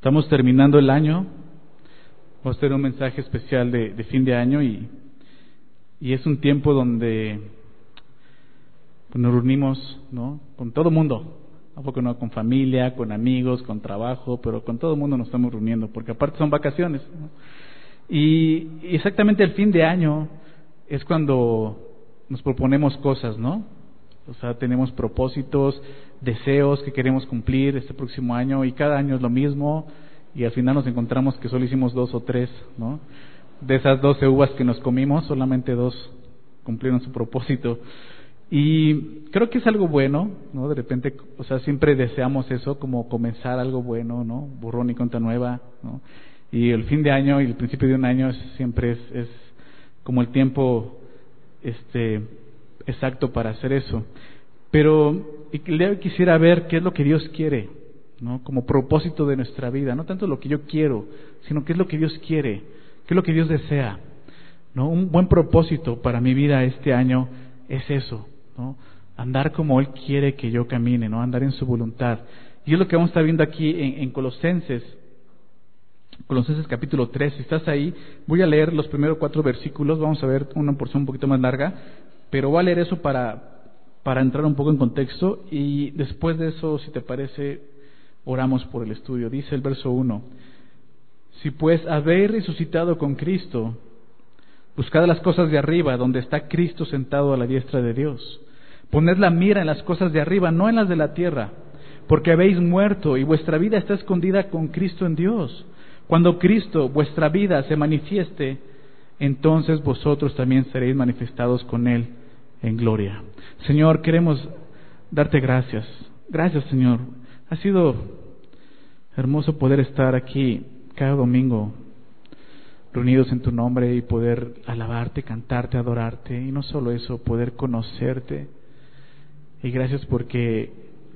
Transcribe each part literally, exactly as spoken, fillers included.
Estamos terminando el año. Vamos a tener un mensaje especial de, de fin de año y, y es un tiempo donde nos reunimos, ¿no?, con todo el mundo. ¿A poco no? Con familia, con amigos, con trabajo, pero con todo el mundo nos estamos reuniendo, porque aparte son vacaciones, ¿no? Y, y exactamente el fin de año es cuando nos proponemos cosas, ¿no? O sea, tenemos propósitos, deseos que queremos cumplir este próximo año, y cada año es lo mismo, y al final nos encontramos que solo hicimos dos o tres, ¿no? De esas doce uvas que nos comimos, solamente dos cumplieron su propósito. Y creo que es algo bueno, ¿no? De repente, o sea, siempre deseamos eso, como comenzar algo bueno, ¿no? Borrón y cuenta nueva, ¿no? Y el fin de año y el principio de un año es, siempre es, es como el tiempo este exacto para hacer eso. Pero el día de hoy quisiera ver qué es lo que Dios quiere, ¿no? Como propósito de nuestra vida, no tanto lo que yo quiero, sino qué es lo que Dios quiere, qué es lo que Dios desea, ¿no? Un buen propósito para mi vida este año es eso, ¿no? Andar como Él quiere que yo camine, ¿no? Andar en su voluntad. Y es lo que vamos a estar viendo aquí en, en Colosenses, Colosenses capítulo tres. Si estás ahí, voy a leer los primeros cuatro versículos, vamos a ver una porción un poquito más larga, pero voy a leer eso para, para entrar un poco en contexto, y después de eso, si te parece, oramos por el estudio. Dice el verso uno: Si pues habéis resucitado con Cristo, buscad las cosas de arriba, donde está Cristo sentado a la diestra de Dios. Poned la mira en las cosas de arriba, no en las de la tierra, porque habéis muerto y vuestra vida está escondida con Cristo en Dios. Cuando Cristo, vuestra vida, se manifieste, entonces vosotros también seréis manifestados con Él en gloria. Señor, queremos darte gracias. Gracias, Señor. Ha sido hermoso poder estar aquí cada domingo, reunidos en tu nombre, y poder alabarte, cantarte, adorarte, y no solo eso, poder conocerte. Y gracias porque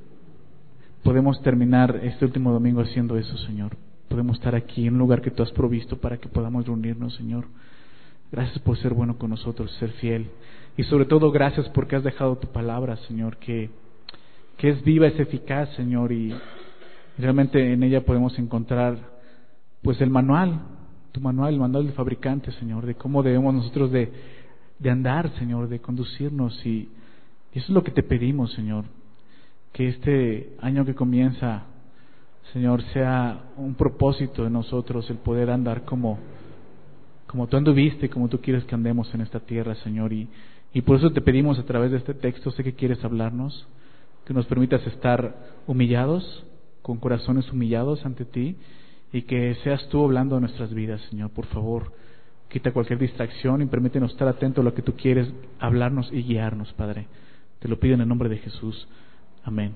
podemos terminar este último domingo haciendo eso, Señor. Podemos estar aquí en un lugar que tú has provisto para que podamos reunirnos, Señor. Gracias por ser bueno con nosotros, ser fiel. Y sobre todo, gracias porque has dejado tu palabra, Señor, que, que es viva, es eficaz, Señor, y realmente en ella podemos encontrar pues el manual, tu manual, el manual del fabricante, Señor, de cómo debemos nosotros de, de andar, Señor, de conducirnos. Y, y eso es lo que te pedimos, Señor, que este año que comienza, Señor, sea un propósito de nosotros el poder andar como, como tú anduviste, como tú quieres que andemos en esta tierra, Señor. Y, y por eso te pedimos a través de este texto, sé que quieres hablarnos, que nos permitas estar humillados, con corazones humillados ante ti, y que seas tú hablando de nuestras vidas, Señor. Por favor, quita cualquier distracción y permítenos estar atentos a lo que tú quieres hablarnos y guiarnos, Padre. Te lo pido en el nombre de Jesús. Amén.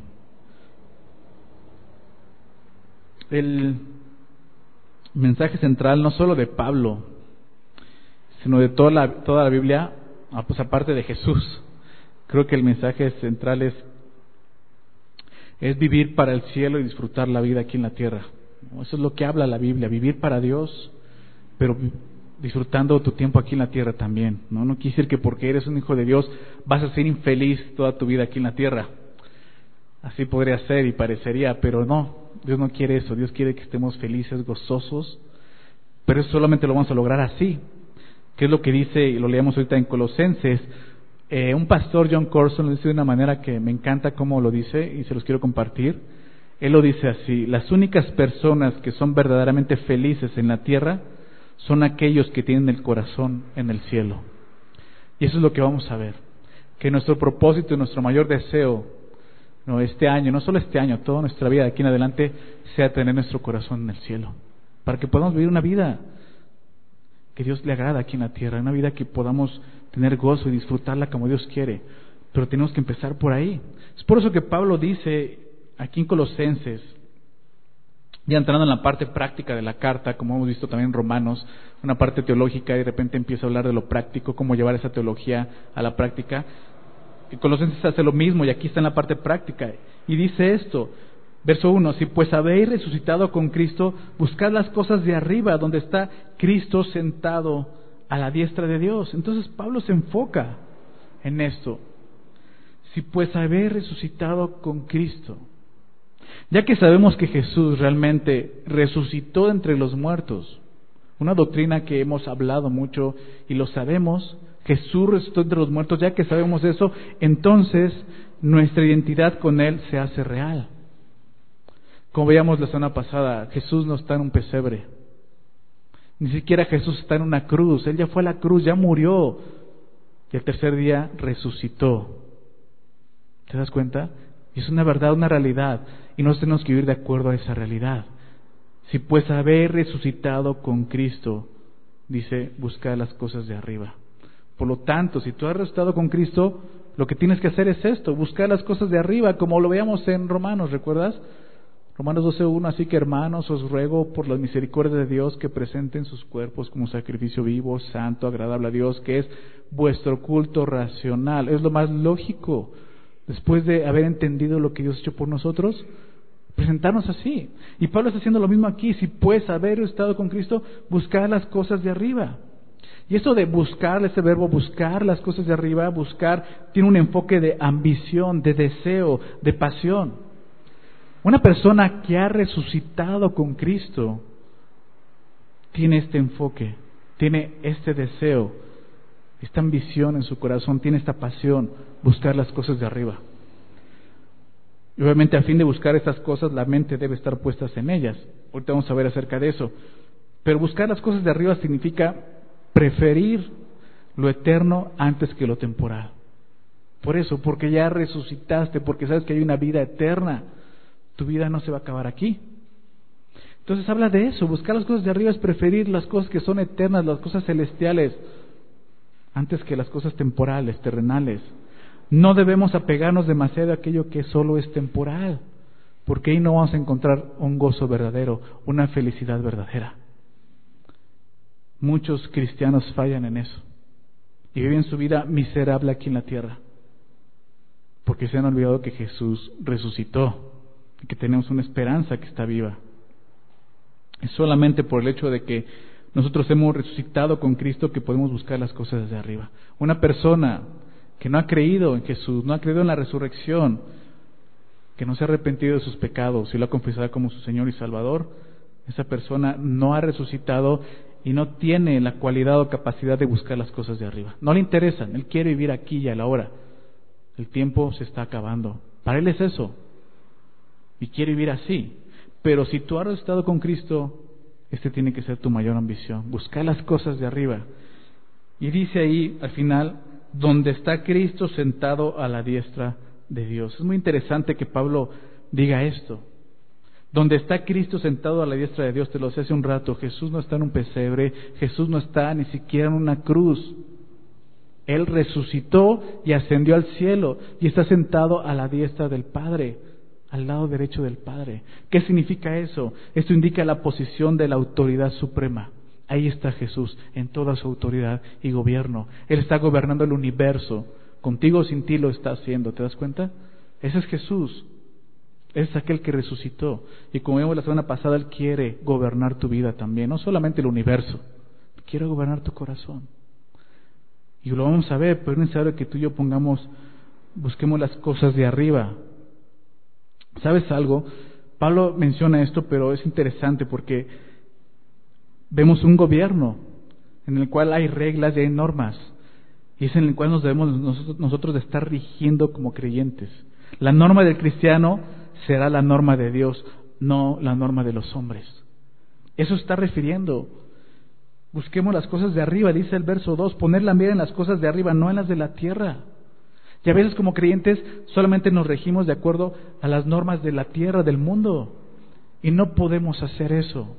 El mensaje central no solo de Pablo, sino de toda la, toda la Biblia, pues aparte de Jesús, creo que el mensaje central es, es vivir para el cielo y disfrutar la vida aquí en la tierra. Eso es lo que habla la Biblia, vivir para Dios, pero disfrutando tu tiempo aquí en la tierra también, ¿no? No quiere decir que porque eres un hijo de Dios vas a ser infeliz toda tu vida aquí en la tierra. Así podría ser y parecería, pero no, Dios no quiere eso. Dios quiere que estemos felices, gozosos, pero eso solamente lo vamos a lograr así, que es lo que dice, y lo leemos ahorita en Colosenses. Eh, un pastor, John Corson, lo dice de una manera que me encanta cómo lo dice, y se los quiero compartir. Él lo dice así: las únicas personas que son verdaderamente felices en la tierra son aquellos que tienen el corazón en el cielo. Y eso es lo que vamos a ver, que nuestro propósito y nuestro mayor deseo, no, este año, no solo este año, toda nuestra vida de aquí en adelante, sea tener nuestro corazón en el cielo, para que podamos vivir una vida que Dios le agrada aquí en la tierra, una vida que podamos tener gozo y disfrutarla como Dios quiere. Pero tenemos que empezar por ahí. Es por eso que Pablo dice aquí en Colosenses, ya entrando en la parte práctica de la carta, como hemos visto también en Romanos, una parte teológica, y de repente empieza a hablar de lo práctico, cómo llevar esa teología a la práctica. Y Colosenses hace lo mismo, y aquí está en la parte práctica, y dice esto, verso uno: si pues habéis resucitado con Cristo, buscad las cosas de arriba, donde está Cristo sentado a la diestra de Dios. Entonces Pablo se enfoca en esto. Si pues habéis resucitado con Cristo. Ya que sabemos que Jesús realmente resucitó entre los muertos, una doctrina que hemos hablado mucho y lo sabemos, Jesús resucitó entre los muertos, ya que sabemos eso, entonces nuestra identidad con Él se hace real. Como veíamos la semana pasada, Jesús no está en un pesebre, ni siquiera Jesús está en una cruz, Él ya fue a la cruz, ya murió, y el tercer día resucitó. ¿Te das cuenta? Y es una verdad, una realidad, y nosotros tenemos que vivir de acuerdo a esa realidad. Si pues haber resucitado con Cristo, dice, buscar las cosas de arriba. Por lo tanto, si tú has resucitado con Cristo, lo que tienes que hacer es esto, buscar las cosas de arriba, como lo veíamos en Romanos, ¿recuerdas? Romanos doce uno, así que hermanos, os ruego por la misericordia de Dios que presenten sus cuerpos como sacrificio vivo, santo, agradable a Dios, que es vuestro culto racional. Es lo más lógico, después de haber entendido lo que Dios ha hecho por nosotros, presentarnos así. Y Pablo está haciendo lo mismo aquí. Si pues haber estado con Cristo, buscar las cosas de arriba. Y esto de buscar, ese verbo buscar las cosas de arriba, buscar, tiene un enfoque de ambición, de deseo, de pasión. Una persona que ha resucitado con Cristo tiene este enfoque, tiene este deseo, esta ambición en su corazón, tiene esta pasión, buscar las cosas de arriba. Y obviamente a fin de buscar estas cosas, la mente debe estar puesta en ellas. Ahorita vamos a ver acerca de eso. Pero buscar las cosas de arriba significa preferir lo eterno antes que lo temporal. Por eso, porque ya resucitaste, porque sabes que hay una vida eterna. Tu vida no se va a acabar aquí. Entonces habla de eso, buscar las cosas de arriba es preferir las cosas que son eternas, las cosas celestiales, antes que las cosas temporales, terrenales. No debemos apegarnos demasiado a aquello que solo es temporal, porque ahí no vamos a encontrar un gozo verdadero, una felicidad verdadera. Muchos cristianos fallan en eso y viven su vida miserable aquí en la tierra, porque se han olvidado que Jesús resucitó y que tenemos una esperanza que está viva. Es solamente por el hecho de que nosotros hemos resucitado con Cristo que podemos buscar las cosas desde arriba. Una persona que no ha creído en Jesús, no ha creído en la resurrección, que no se ha arrepentido de sus pecados y lo ha confesado como su Señor y Salvador, esa persona no ha resucitado y no tiene la cualidad o capacidad de buscar las cosas de arriba. No le interesan, él quiere vivir aquí y a la hora. El tiempo se está acabando. Para él es eso. Y quiere vivir así. Pero si tú has estado con Cristo, este tiene que ser tu mayor ambición, buscar las cosas de arriba. Y dice ahí al final, donde está Cristo sentado a la diestra de Dios. Es muy interesante que Pablo diga esto. Donde está Cristo sentado a la diestra de Dios, te lo decía hace un rato, Jesús no está en un pesebre, Jesús no está ni siquiera en una cruz. Él resucitó y ascendió al cielo y está sentado a la diestra del Padre, al lado derecho del Padre. ¿Qué significa eso? Esto indica la posición de la autoridad suprema. Ahí está Jesús en toda su autoridad y gobierno. Él está gobernando el universo. Contigo o sin ti lo está haciendo. ¿Te das cuenta? Ese es Jesús. Es aquel que resucitó. Y como vimos la semana pasada, Él quiere gobernar tu vida también. No solamente el universo. Quiere gobernar tu corazón. Y lo vamos a ver, pero es necesario que tú y yo pongamos, busquemos las cosas de arriba. ¿Sabes algo? Pablo menciona esto, pero es interesante porque vemos un gobierno en el cual hay reglas y hay normas, y es en el cual nos debemos nosotros, nosotros de estar rigiendo como creyentes. La norma del cristiano será la norma de Dios, no la norma de los hombres. Eso está refiriendo. Busquemos las cosas de arriba, dice el verso dos, poner la mira en las cosas de arriba, no en las de la tierra. Y a veces como creyentes solamente nos regimos de acuerdo a las normas de la tierra, del mundo. Y no podemos hacer eso.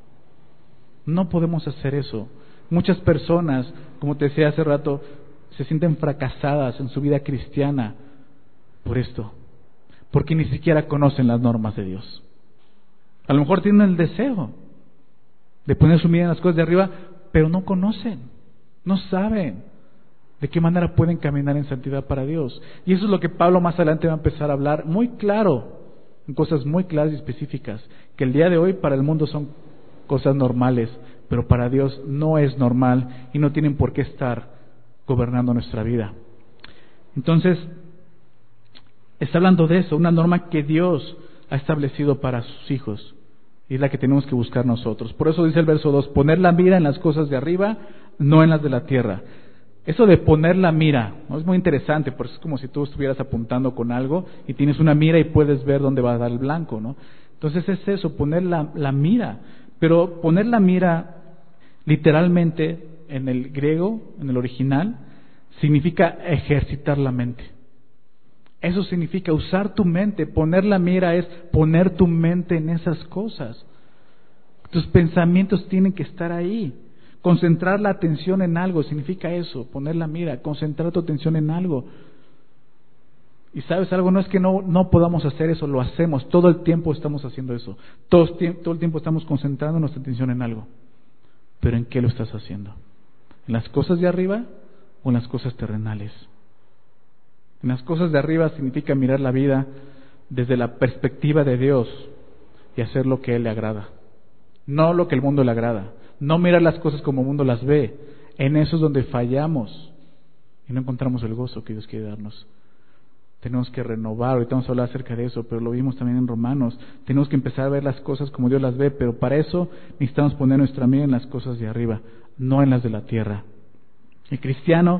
No podemos hacer eso. Muchas personas, como te decía hace rato, se sienten fracasadas en su vida cristiana por esto. Porque ni siquiera conocen las normas de Dios. A lo mejor tienen el deseo de poner su mirada en las cosas de arriba, pero no conocen, no saben de qué manera pueden caminar en santidad para Dios. Y eso es lo que Pablo más adelante va a empezar a hablar muy claro, en cosas muy claras y específicas, que el día de hoy para el mundo son cosas normales, pero para Dios no es normal y no tienen por qué estar gobernando nuestra vida. Entonces, está hablando de eso, una norma que Dios ha establecido para sus hijos. Y es la que tenemos que buscar nosotros. Por eso dice el verso dos, poner la mira en las cosas de arriba, no en las de la tierra. Eso de poner la mira, ¿no? Es muy interesante, porque es como si tú estuvieras apuntando con algo y tienes una mira y puedes ver dónde va a dar el blanco, ¿no? Entonces es eso, poner la, la mira. Pero poner la mira literalmente en el griego, en el original, significa ejercitar la mente. Eso significa usar tu mente. Poner la mira es poner tu mente en esas cosas. Tus pensamientos tienen que estar ahí. Concentrar la atención en algo significa eso, poner la mira, concentrar tu atención en algo. Y sabes algo, no es que no, no podamos hacer eso, lo hacemos, todo el tiempo estamos haciendo eso. Todo, todo el tiempo estamos concentrando nuestra atención en algo. Pero ¿en qué lo estás haciendo? ¿En las cosas de arriba o en las cosas terrenales? En las cosas de arriba significa mirar la vida desde la perspectiva de Dios y hacer lo que a Él le agrada, no lo que el mundo le agrada. No mirar las cosas como el mundo las ve. En eso es donde fallamos y no encontramos el gozo que Dios quiere darnos. Tenemos que renovar, ahorita vamos a hablar acerca de eso, pero lo vimos también en Romanos. Tenemos que empezar a ver las cosas como Dios las ve, pero para eso necesitamos poner nuestra mira en las cosas de arriba, no en las de la tierra. El cristiano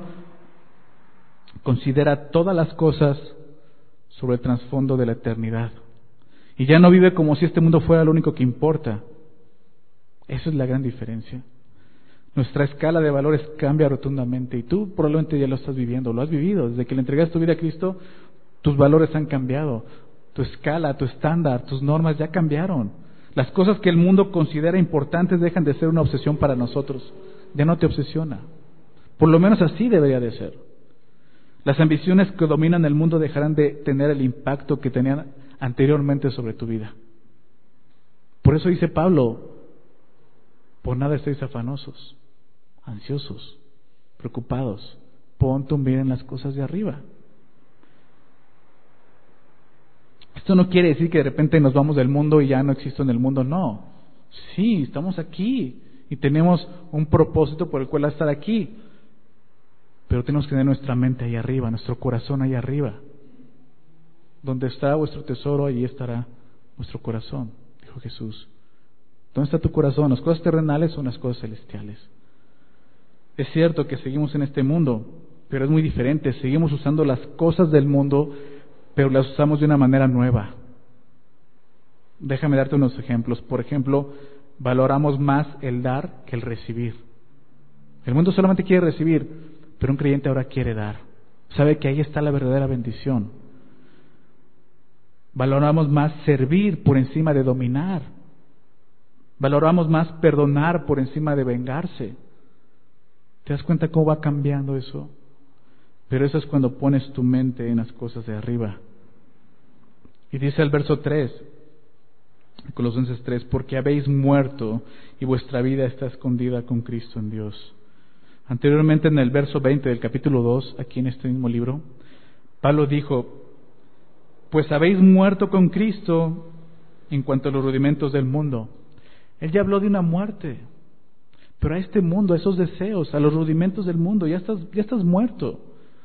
considera todas las cosas sobre el trasfondo de la eternidad. Y ya no vive como si este mundo fuera lo único que importa. Esa es la gran diferencia. Nuestra escala de valores cambia rotundamente y tú probablemente ya lo estás viviendo, lo has vivido. Desde que le entregaste tu vida a Cristo, tus valores han cambiado. Tu escala, tu estándar, tus normas ya cambiaron. Las cosas que el mundo considera importantes dejan de ser una obsesión para nosotros. Ya no te obsesiona. Por lo menos así debería de ser. Las ambiciones que dominan el mundo dejarán de tener el impacto que tenían anteriormente sobre tu vida. Por eso dice Pablo, por nada estéis afanosos, ansiosos, preocupados. Pon tu mira en las cosas de arriba. Esto no quiere decir que de repente nos vamos del mundo y ya no existo en el mundo, no. Sí, estamos aquí y tenemos un propósito por el cual estar aquí. Pero tenemos que tener nuestra mente ahí arriba, nuestro corazón ahí arriba. Donde está vuestro tesoro, allí estará vuestro corazón, dijo Jesús. ¿Dónde está tu corazón? ¿Las cosas terrenales o las cosas celestiales? Es cierto que seguimos en este mundo, pero es muy diferente. Seguimos usando las cosas del mundo, pero las usamos de una manera nueva. Déjame darte unos ejemplos. Por ejemplo, valoramos más el dar que el recibir. El mundo solamente quiere recibir, pero un creyente ahora quiere dar. Sabe que ahí está la verdadera bendición. Valoramos más servir por encima de dominar. Valoramos más perdonar por encima de vengarse. ¿Te das cuenta cómo va cambiando eso? Pero eso es cuando pones tu mente en las cosas de arriba. Y dice el verso tres, Colosenses tres, porque habéis muerto y vuestra vida está escondida con Cristo en Dios. Anteriormente en el verso veinte del capítulo dos, aquí en este mismo libro, Pablo dijo, pues habéis muerto con Cristo en cuanto a los rudimentos del mundo. Él ya habló de una muerte, pero a este mundo, a esos deseos, a los rudimentos del mundo, ya estás, ya estás muerto.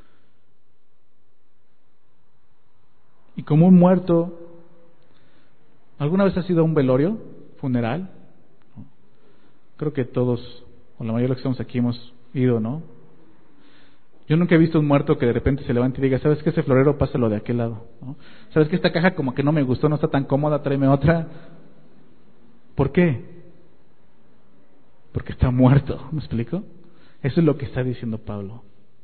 Y como un muerto, ¿alguna vez has ido a un velorio, funeral? Creo que todos, o la mayoría de los que estamos aquí hemos ido, ¿no? Yo nunca he visto un muerto que de repente se levante y diga, ¿sabes qué? Ese florero, pásalo de aquel lado, ¿no? ¿Sabes qué? Esta caja como que no me gustó, no está tan cómoda, tráeme otra. ¿Por qué? Porque está muerto, ¿me explico? Eso es lo que está diciendo Pablo.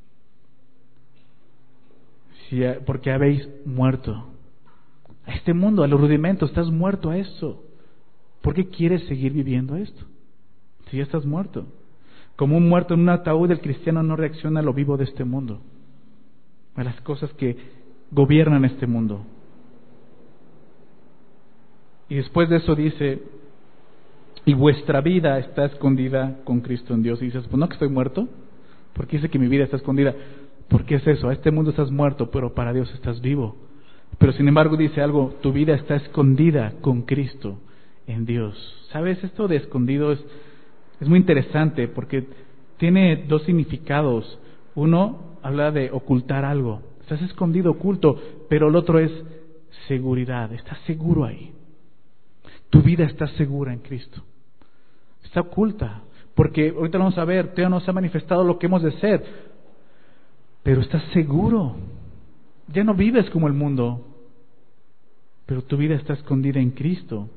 Si, porque habéis muerto a este mundo, a los rudimentos, estás muerto a esto. ¿Por qué quieres seguir viviendo esto? Si ya estás muerto. Como un muerto en un ataúd, el cristiano no reacciona a lo vivo de este mundo, a las cosas que gobiernan este mundo. Y después de eso dice, y vuestra vida está escondida con Cristo en Dios. Y dices, pues no que estoy muerto, ¿por qué dice que mi vida está escondida? ¿Por qué es eso? A este mundo estás muerto, pero para Dios estás vivo. Pero sin embargo dice algo, tu vida está escondida con Cristo en Dios. ¿Sabes? Esto de escondido es, es muy interesante porque tiene dos significados. Uno habla de ocultar algo, estás escondido, oculto, pero el otro es seguridad, estás seguro ahí. Tu vida está segura en Cristo. Está oculta, porque ahorita vamos a ver, todavía no se ha manifestado lo que hemos de ser, pero estás seguro. Ya no vives como el mundo, pero tu vida está escondida en Cristo.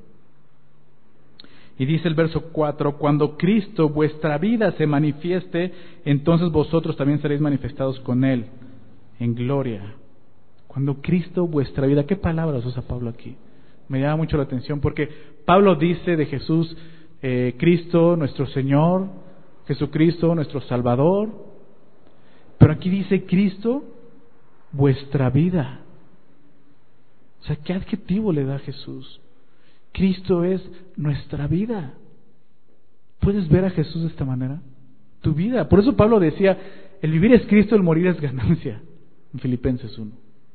Y dice el verso cuatro, cuando Cristo vuestra vida se manifieste, entonces vosotros también seréis manifestados con Él en gloria. Cuando Cristo vuestra vida, ¿qué palabras usa Pablo aquí? Me llama mucho la atención porque Pablo dice de Jesús, eh, Cristo nuestro Señor, Jesucristo nuestro Salvador, pero aquí dice Cristo vuestra vida. O sea, ¿qué adjetivo le da a Jesús? Cristo es nuestra vida. ¿Puedes ver a Jesús de esta manera? Tu vida. Por eso Pablo decía, el vivir es Cristo, el morir es ganancia, en Filipenses uno.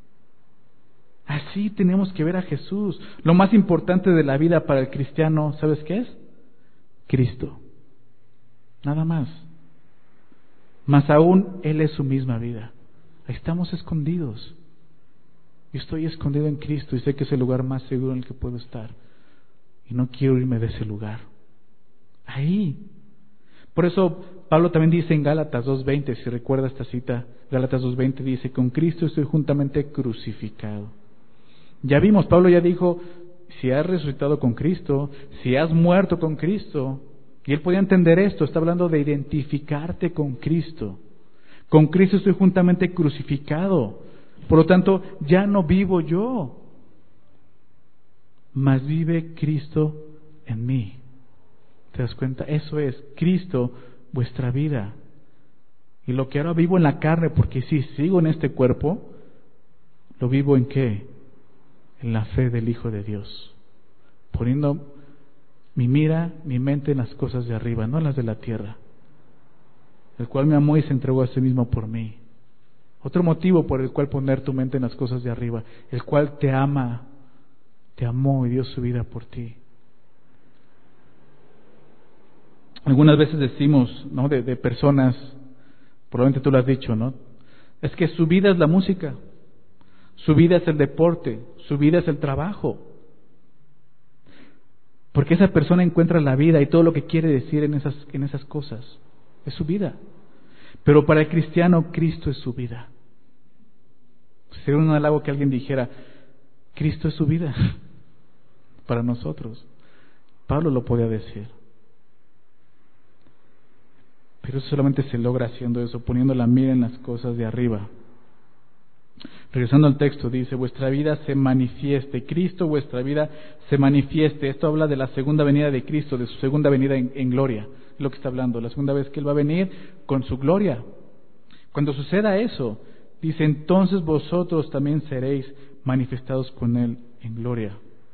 Así tenemos que ver a Jesús. Lo más importante de la vida para el cristiano, ¿sabes qué es? Cristo. Nada más. Más aún, Él es su misma vida. Ahí estamos escondidos. Yo estoy escondido en Cristo y sé que es el lugar más seguro en el que puedo estar. Y no quiero irme de ese lugar. Ahí. Por eso Pablo también dice en Gálatas dos veinte, si recuerda esta cita, Gálatas dos veinte dice, con Cristo estoy juntamente crucificado. Ya vimos, Pablo ya dijo, si has resucitado con Cristo, si has muerto con Cristo, y él podía entender esto, está hablando de identificarte con Cristo. Con Cristo estoy juntamente crucificado. Por lo tanto, ya no vivo yo, mas vive Cristo en mí. ¿Te das cuenta? Eso es Cristo, vuestra vida. Y lo que ahora vivo en la carne, porque si sigo en este cuerpo, ¿lo vivo en qué? En la fe del Hijo de Dios. Poniendo mi mira, mi mente en las cosas de arriba, no en las de la tierra. El cual me amó y se entregó a sí mismo por mí. Otro motivo por el cual poner tu mente en las cosas de arriba, el cual te ama, te amó y dio su vida por ti. Algunas veces decimos, ¿no? De, de personas, probablemente tú lo has dicho, ¿no? Es que su vida es la música, su vida es el deporte, su vida es el trabajo. Porque esa persona encuentra la vida y todo lo que quiere decir en esas, en esas cosas. Es su vida. Pero para el cristiano, Cristo es su vida. Sería un halago que alguien dijera, Cristo es su vida para nosotros. Pablo lo podía decir. Pero eso solamente se logra haciendo eso, poniendo la mira en las cosas de arriba. Regresando al texto, dice, vuestra vida se manifieste, Cristo vuestra vida se manifieste. Esto habla de la segunda venida de Cristo, de su segunda venida en, en gloria, es lo que está hablando, la segunda vez que Él va a venir con su gloria. Cuando suceda eso, dice, entonces vosotros también seréis manifestados con Él en gloria.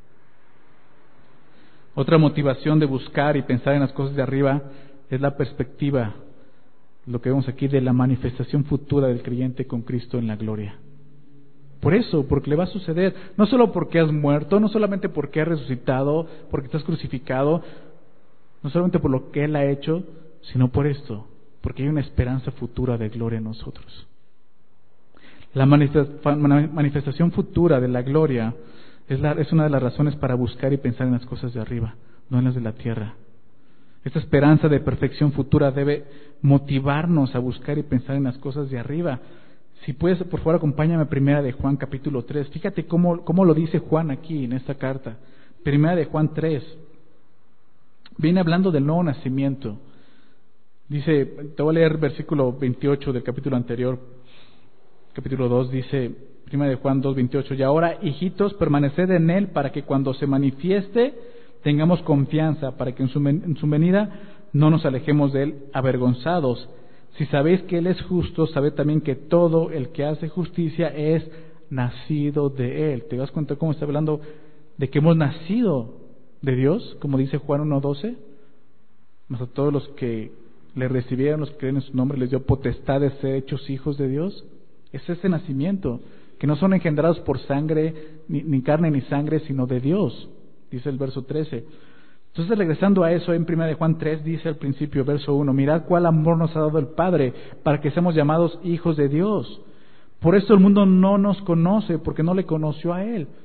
Otra motivación de buscar y pensar en las cosas de arriba es la perspectiva, lo que vemos aquí, de la manifestación futura del creyente con Cristo en la gloria. Por eso, porque le va a suceder, no solo porque has muerto, no solamente porque has resucitado, porque estás crucificado, no solamente por lo que Él ha hecho, sino por esto, porque hay una esperanza futura de gloria en nosotros. La manifestación futura de la gloria es, la, es una de las razones para buscar y pensar en las cosas de arriba, no en las de la tierra. Esta esperanza de perfección futura debe motivarnos a buscar y pensar en las cosas de arriba. Si puedes, por favor, acompáñame a Primera de Juan, capítulo tres. Fíjate cómo, cómo lo dice Juan aquí en esta carta. Primera de Juan tres. Viene hablando del nuevo nacimiento. Dice, te voy a leer versículo veintiocho del capítulo anterior. Capítulo dos dice, Primera de Juan dos, veintiocho. Y ahora, hijitos, permaneced en Él para que cuando se manifieste tengamos confianza, para que en su, en su venida no nos alejemos de Él avergonzados. Si sabéis que Él es justo, sabed también que todo el que hace justicia es nacido de Él. ¿Te das cuenta cómo está hablando de que hemos nacido de Dios? Como dice Juan uno doce. Mas a todos los que le recibieron, los que creen en su nombre, les dio potestad de ser hechos hijos de Dios. Es ese nacimiento, que no son engendrados por sangre, ni, ni carne ni sangre, sino de Dios, dice el verso trece. Entonces, regresando a eso, en Primera de Juan tres dice al principio, verso uno, mirad cuál amor nos ha dado el Padre para que seamos llamados hijos de Dios. Por esto el mundo no nos conoce, porque no le conoció a Él.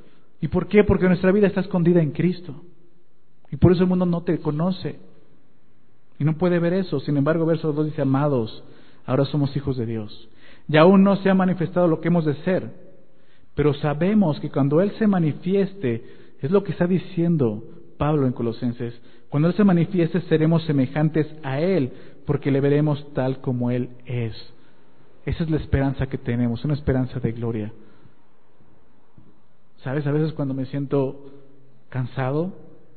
¿Y por qué? Porque nuestra vida está escondida en Cristo. Y por eso el mundo no te conoce. Y no puede ver eso. Sin embargo, verso dos dice, amados, ahora somos hijos de Dios. Y aún no se ha manifestado lo que hemos de ser. Pero sabemos que cuando Él se manifieste, es lo que está diciendo Pablo en Colosenses, cuando Él se manifieste seremos semejantes a Él, porque le veremos tal como Él es. Esa es la esperanza que tenemos, una esperanza de gloria. ¿Sabes? A veces cuando me siento cansado,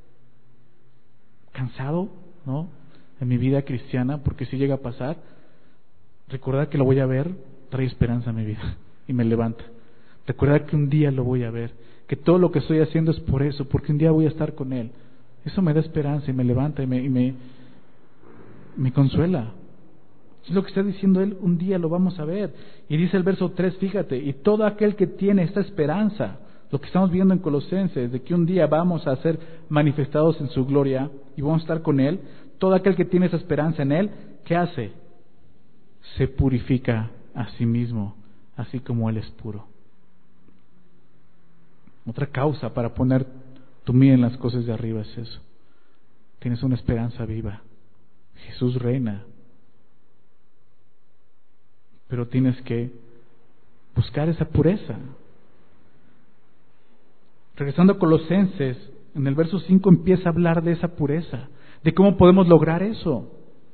cansado, ¿no? En mi vida cristiana, porque si llega a pasar, recordar que lo voy a ver trae esperanza a mi vida y me levanta. Recordar que un día lo voy a ver, que todo lo que estoy haciendo es por eso, porque un día voy a estar con Él. Eso me da esperanza y me levanta y me, y me, me consuela. Es lo que está diciendo Él, un día lo vamos a ver. Y dice el verso tres, fíjate, y todo aquel que tiene esta esperanza, lo que estamos viendo en Colosenses, de que un día vamos a ser manifestados en su gloria y vamos a estar con Él, todo aquel que tiene esa esperanza en Él, ¿qué hace? Se purifica a sí mismo, así como Él es puro. Otra causa para poner tu mira en las cosas de arriba es eso. Tienes una esperanza viva. Jesús reina. Pero tienes que buscar esa pureza. Regresando a Colosenses, en el verso cinco empieza a hablar de esa pureza, de cómo podemos lograr eso.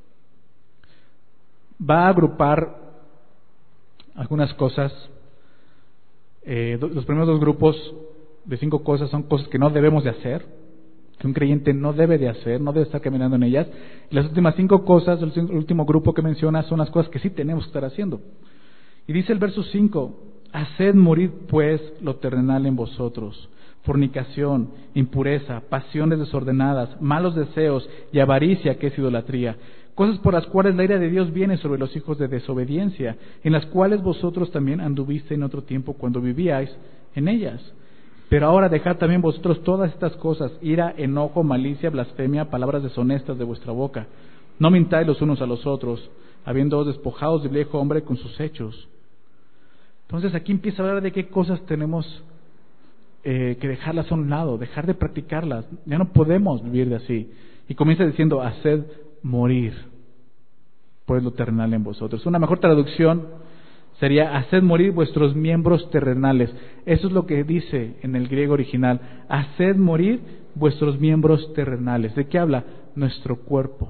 Va a agrupar algunas cosas. Eh, los primeros dos grupos de cinco cosas son cosas que no debemos de hacer, que un creyente no debe de hacer, no debe estar caminando en ellas. Y las últimas cinco cosas, el último grupo que menciona, son las cosas que sí tenemos que estar haciendo. Y dice el verso cinco, haced morir pues lo terrenal en vosotros, fornicación, impureza, pasiones desordenadas, malos deseos y avaricia, que es idolatría, cosas por las cuales la ira de Dios viene sobre los hijos de desobediencia, en las cuales vosotros también anduviste en otro tiempo cuando vivíais en ellas. Pero ahora dejad también vosotros todas estas cosas, ira, enojo, malicia, blasfemia, palabras deshonestas de vuestra boca. No mintáis los unos a los otros, habiéndoos despojados del viejo hombre con sus hechos. Entonces aquí empieza a hablar de qué cosas tenemos eh, que dejarlas a un lado, dejar de practicarlas. Ya no podemos vivir de así. Y comienza diciendo, haced morir pues lo terrenal en vosotros. Una mejor traducción sería, haced morir vuestros miembros terrenales. Eso es lo que dice en el griego original. Haced morir vuestros miembros terrenales. ¿De qué habla? Nuestro cuerpo.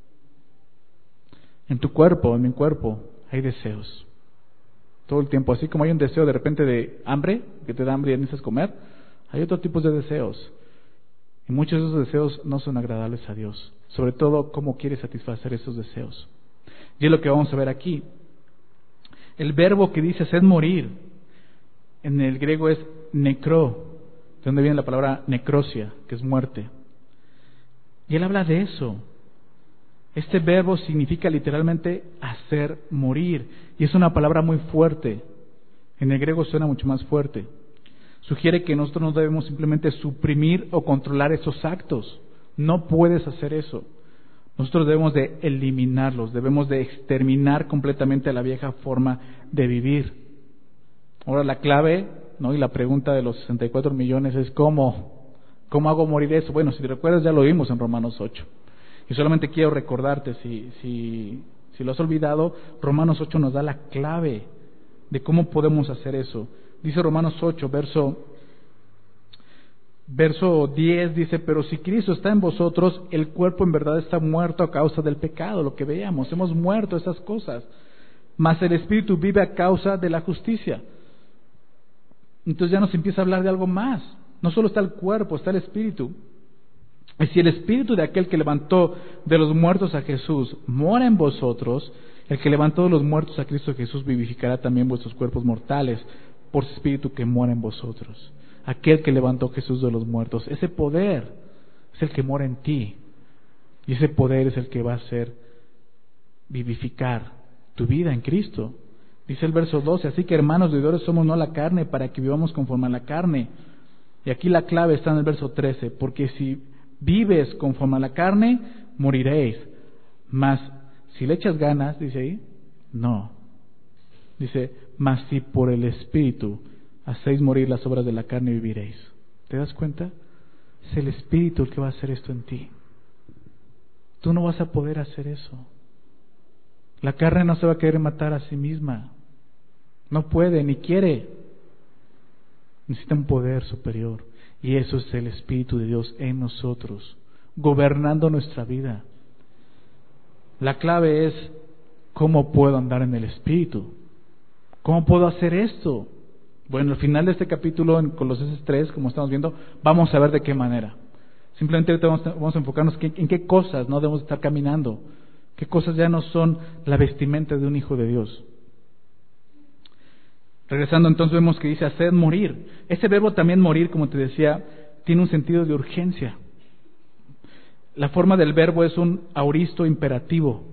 En tu cuerpo, en mi cuerpo, hay deseos. Todo el tiempo. Así como hay un deseo de repente de hambre, que te da hambre y necesitas comer, hay otros tipos de deseos. Y muchos de esos deseos no son agradables a Dios. Sobre todo, cómo quieres satisfacer esos deseos. Y es lo que vamos a ver aquí. El verbo que dice hacer morir en el griego es necro, de donde viene la palabra necrosia, que es muerte. Y él habla de eso. Este verbo significa literalmente hacer morir, y es una palabra muy fuerte. En el griego suena mucho más fuerte. Sugiere que nosotros no debemos simplemente suprimir o controlar esos actos. No puedes hacer eso. Nosotros debemos de eliminarlos, debemos de exterminar completamente la vieja forma de vivir. Ahora la clave, ¿no? Y la pregunta de los sesenta y cuatro millones es ¿cómo? ¿Cómo hago morir eso? Bueno, si te recuerdas ya lo vimos en Romanos ocho. Y solamente quiero recordarte, si, si, si lo has olvidado, Romanos ocho nos da la clave de cómo podemos hacer eso. Dice Romanos ocho, verso Verso diez dice, pero si Cristo está en vosotros, el cuerpo en verdad está muerto a causa del pecado, lo que veíamos, hemos muerto esas cosas, mas el Espíritu vive a causa de la justicia. Entonces ya nos empieza a hablar de algo más, no solo está el cuerpo, está el Espíritu. Y si el Espíritu de aquel que levantó de los muertos a Jesús mora en vosotros, el que levantó de los muertos a Cristo Jesús vivificará también vuestros cuerpos mortales por su Espíritu que mora en vosotros. Aquel que levantó Jesús de los muertos, ese poder es el que mora en ti, y ese poder es el que va a hacer vivificar tu vida en Cristo. Dice el verso doce, así que hermanos deudores somos no la carne, para que vivamos conforme a la carne. Y aquí la clave está en el verso trece, porque si vives conforme a la carne, moriréis, mas si le echas ganas, dice ahí, no. Dice, mas si por el Espíritu hacéis morir las obras de la carne, viviréis. ¿Te das cuenta? Es el Espíritu el que va a hacer esto en ti. Tú no vas a poder hacer eso. La carne no se va a querer matar a sí misma. No puede, ni quiere. Necesita un poder superior. Y eso es el Espíritu de Dios en nosotros, gobernando nuestra vida. La clave es, ¿cómo puedo andar en el Espíritu? ¿Cómo puedo hacer esto? Bueno, al final de este capítulo, en Colosenses tres, como estamos viendo, vamos a ver de qué manera. Simplemente vamos a, vamos a enfocarnos en, en qué cosas no debemos estar caminando, qué cosas ya no son la vestimenta de un hijo de Dios. Regresando entonces vemos que dice hacer morir. Ese verbo también morir, como te decía, tiene un sentido de urgencia. La forma del verbo es un auristo imperativo.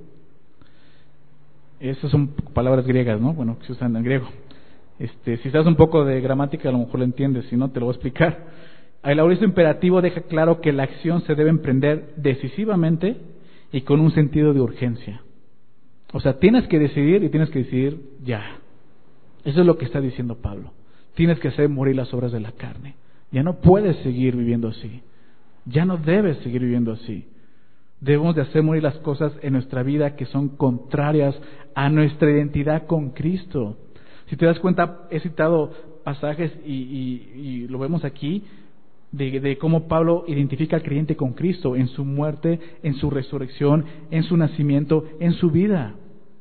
Esas son palabras griegas, ¿no? Bueno, que se usan en griego. Este, si sabes un poco de gramática, a lo mejor lo entiendes, si no, te lo voy a explicar. El auristo imperativo deja claro que la acción se debe emprender decisivamente y con un sentido de urgencia. O sea, tienes que decidir y tienes que decidir ya. Eso es lo que está diciendo Pablo. Tienes que hacer morir las obras de la carne. Ya no puedes seguir viviendo así. Ya no debes seguir viviendo así. Debemos de hacer morir las cosas en nuestra vida que son contrarias a nuestra identidad con Cristo. Si te das cuenta, he citado pasajes y, y, y lo vemos aquí de, de cómo Pablo identifica al creyente con Cristo en su muerte, en su resurrección, en su nacimiento, en su vida.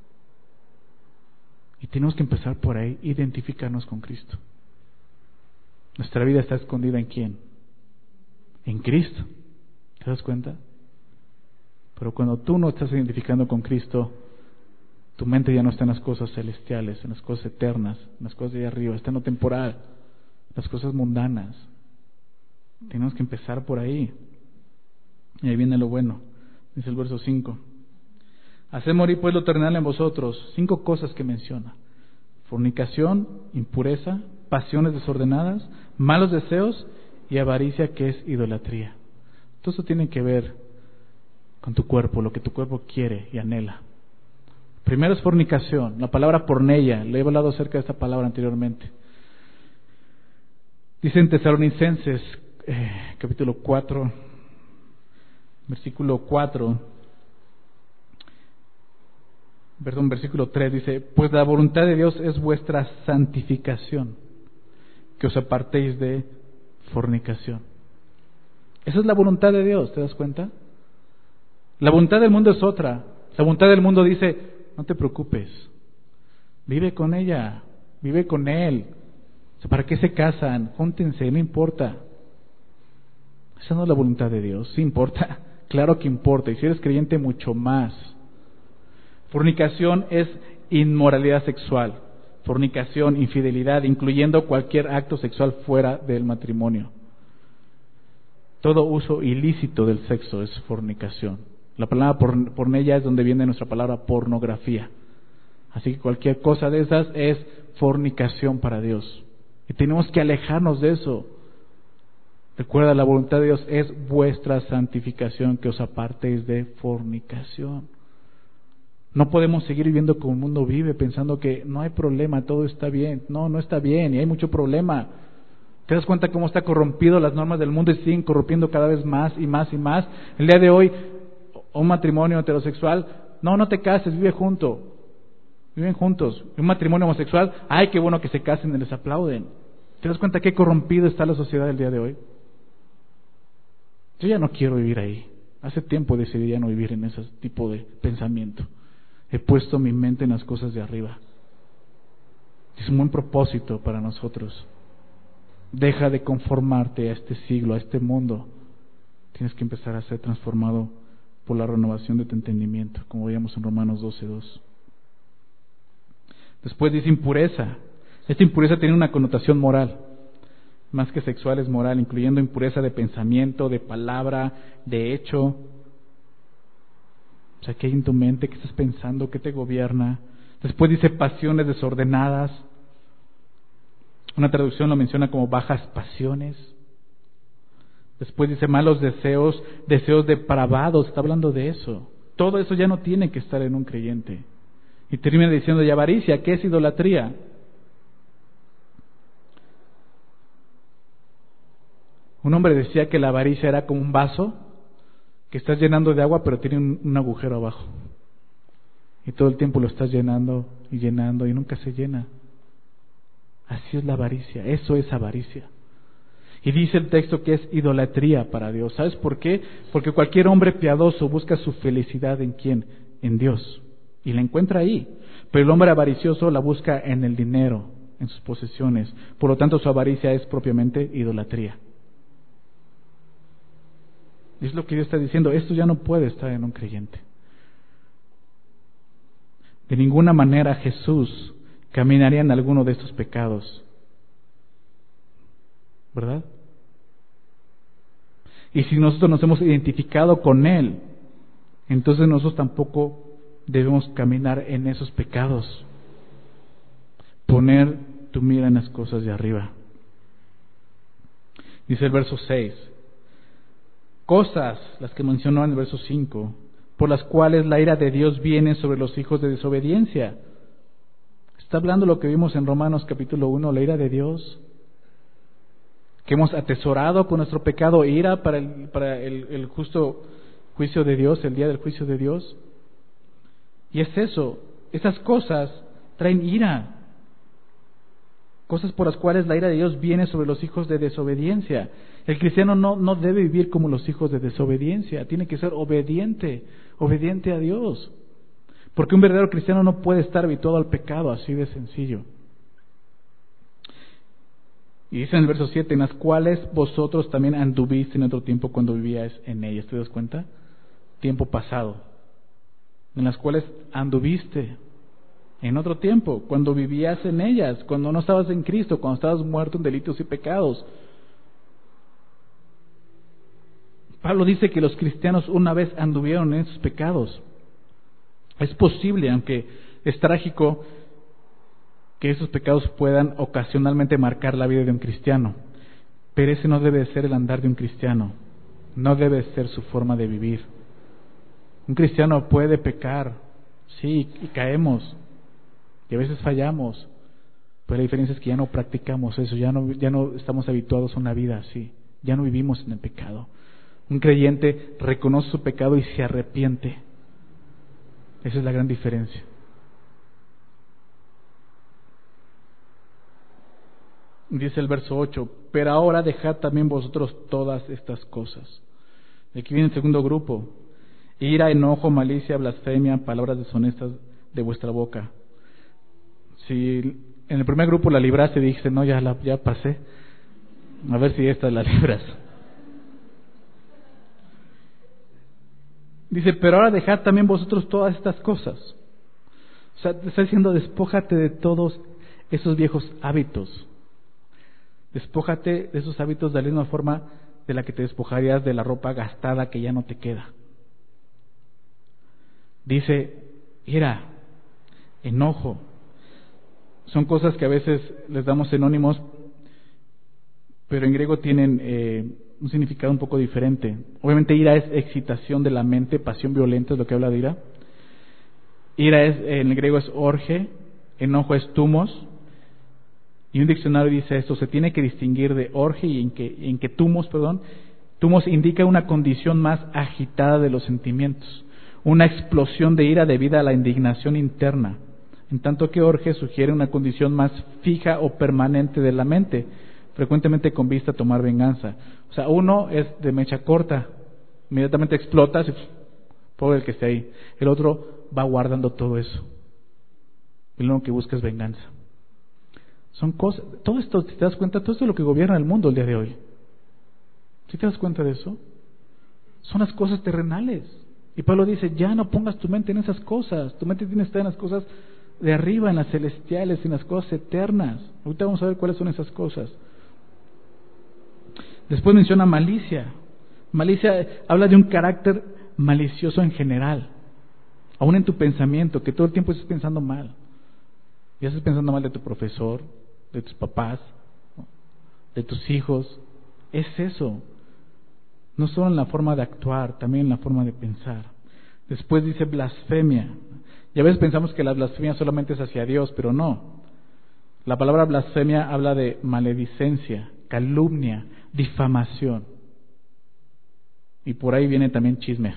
Y tenemos que empezar por ahí, identificarnos con Cristo. Nuestra vida está escondida en ¿quién? En Cristo. ¿Te das cuenta? Pero cuando tú no estás identificando con Cristo, tu mente ya no está en las cosas celestiales, en las cosas eternas, en las cosas de allá arriba, está en lo temporal, las cosas mundanas. Tenemos que empezar por ahí. Y ahí viene lo bueno, dice el verso cinco. Haced morir pues lo terrenal en vosotros. Cinco cosas que menciona: fornicación, impureza, pasiones desordenadas, malos deseos y avaricia, que es idolatría. Todo eso tiene que ver con tu cuerpo, lo que tu cuerpo quiere y anhela. Primero es fornicación, la palabra porneia. Le he hablado acerca de esta palabra anteriormente. Dice en Tesalonicenses eh, capítulo cuatro, versículo cuatro, perdón, versículo tres, dice: pues la voluntad de Dios es vuestra santificación, que os apartéis de fornicación. Esa es la voluntad de Dios, ¿te das cuenta? La voluntad del mundo es otra. La voluntad del mundo dice: no te preocupes, vive con ella, vive con él. O sea, ¿para qué se casan? Júntense, no importa. Esa no es la voluntad de Dios. Sí importa, claro que importa, y si eres creyente mucho más. Fornicación es inmoralidad sexual, fornicación, infidelidad, incluyendo cualquier acto sexual fuera del matrimonio. Todo uso ilícito del sexo es fornicación. La palabra por, porneia es donde viene nuestra palabra pornografía. Así que cualquier cosa de esas es fornicación para Dios. Y tenemos que alejarnos de eso. Recuerda, la voluntad de Dios es vuestra santificación, que os apartéis de fornicación. No podemos seguir viviendo como el mundo vive, pensando que no hay problema, todo está bien. No, no está bien y hay mucho problema. ¿Te das cuenta cómo está corrompido las normas del mundo y siguen corrompiendo cada vez más y más y más? El día de hoy, un matrimonio heterosexual, no, no te cases, vive junto. Viven juntos. Un matrimonio homosexual, ay, qué bueno que se casen y les aplauden. ¿Te das cuenta qué corrompido está la sociedad el día de hoy? Yo ya no quiero vivir ahí. Hace tiempo decidí ya no vivir en ese tipo de pensamiento. He puesto mi mente en las cosas de arriba. Es un buen propósito para nosotros. Deja de conformarte a este siglo, a este mundo. Tienes que empezar a ser transformado por la renovación de tu entendimiento, como veíamos en Romanos doce dos. Después dice impureza. Esta impureza tiene una connotación moral. Más que sexual, es moral, incluyendo impureza de pensamiento, de palabra, de hecho. O sea, ¿qué hay en tu mente? ¿Qué estás pensando? ¿Qué te gobierna? Después dice pasiones desordenadas. Una traducción lo menciona como bajas pasiones. Después dice malos deseos, deseos depravados. Está hablando de eso. Todo eso ya no tiene que estar en un creyente. Y termina diciendo, y avaricia, ¿qué es idolatría? Un hombre decía que la avaricia era como un vaso que estás llenando de agua pero tiene un, un agujero abajo. Y todo el tiempo lo estás llenando y llenando y nunca se llena. Así es la avaricia, eso es avaricia. Y dice el texto que es idolatría para Dios. ¿Sabes por qué? Porque cualquier hombre piadoso busca su felicidad ¿en quién? En Dios. Y la encuentra ahí. Pero el hombre avaricioso la busca en el dinero, en sus posesiones. Por lo tanto, su avaricia es propiamente idolatría. Es lo que Dios está diciendo. Esto ya no puede estar en un creyente. De ninguna manera Jesús caminaría en alguno de estos pecados. ¿Verdad? Y si nosotros nos hemos identificado con Él, entonces nosotros tampoco debemos caminar en esos pecados. Poner tu mira en las cosas de arriba. Dice el verso seis. Cosas, las que mencionó en el verso cinco, por las cuales la ira de Dios viene sobre los hijos de desobediencia. Está hablando lo que vimos en Romanos capítulo uno, la ira de Dios. Que hemos atesorado con nuestro pecado ira para el, para el, el justo juicio de Dios, el día del juicio de Dios. Y es eso, esas cosas traen ira. Cosas por las cuales la ira de Dios viene sobre los hijos de desobediencia. El cristiano no, no debe vivir como los hijos de desobediencia, tiene que ser obediente, obediente a Dios. Porque un verdadero cristiano no puede estar habituado al pecado, así de sencillo. Y dice en el verso siete, en las cuales vosotros también anduviste en otro tiempo cuando vivíais en ellas. ¿Te das cuenta? Tiempo pasado. En las cuales anduviste en otro tiempo, cuando vivías en ellas, cuando no estabas en Cristo, cuando estabas muerto en delitos y pecados. Pablo dice que los cristianos una vez anduvieron en esos pecados. Es posible, aunque es trágico, que esos pecados puedan ocasionalmente marcar la vida de un cristiano, pero ese no debe ser el andar de un cristiano, no debe ser su forma de vivir. Un cristiano puede pecar, sí, y caemos, y a veces fallamos, pero la diferencia es que ya no practicamos eso, ya no, ya no estamos habituados a una vida así, ya no vivimos en el pecado. Un creyente reconoce su pecado y se arrepiente. Esa es la gran diferencia. Dice el verso ocho, pero ahora dejad también vosotros todas estas cosas. Aquí viene el segundo grupo. Ira, enojo, malicia, blasfemia, palabras deshonestas de vuestra boca. Si en el primer grupo la libraste y dijiste, no, ya, la, ya pasé, a ver si esta la libras. Dice, pero ahora dejad también vosotros todas estas cosas. O sea, te está diciendo, despójate de todos esos viejos hábitos. Despójate de esos hábitos de la misma forma de la que te despojarías de la ropa gastada que ya no te queda. Dice, ira, enojo. Son cosas que a veces les damos sinónimos, pero en griego tienen eh, un significado un poco diferente. Obviamente ira es excitación de la mente, pasión violenta es lo que habla de ira. Ira es, en el griego es orge, enojo es tumos. Y un diccionario dice esto, se tiene que distinguir de orge y en que, en que tumos, perdón, tumos indica una condición más agitada de los sentimientos, una explosión de ira debida a la indignación interna, en tanto que orge sugiere una condición más fija o permanente de la mente, frecuentemente con vista a tomar venganza. O sea, uno es de mecha corta, inmediatamente explotas y pobre el que esté ahí. El otro va guardando todo eso. El uno que busca es venganza. Son cosas, todo esto, si te das cuenta, todo esto es lo que gobierna el mundo el día de hoy. ¿Sí te das cuenta de eso? Son las cosas terrenales. Y Pablo dice, ya no pongas tu mente en esas cosas. Tu mente tiene que estar en las cosas de arriba, en las celestiales, en las cosas eternas. Ahorita vamos a ver cuáles son esas cosas. Después menciona malicia. Malicia habla de un carácter malicioso en general. Aún en tu pensamiento, que todo el tiempo estás pensando mal. Ya estás pensando mal de tu profesor, de tus papás, ¿no? De tus hijos. Es eso. No solo en la forma de actuar, también en la forma de pensar. Después dice blasfemia. Y a veces pensamos que la blasfemia solamente es hacia Dios, pero no. La palabra blasfemia habla de maledicencia, calumnia, difamación. Y por ahí viene también chismes.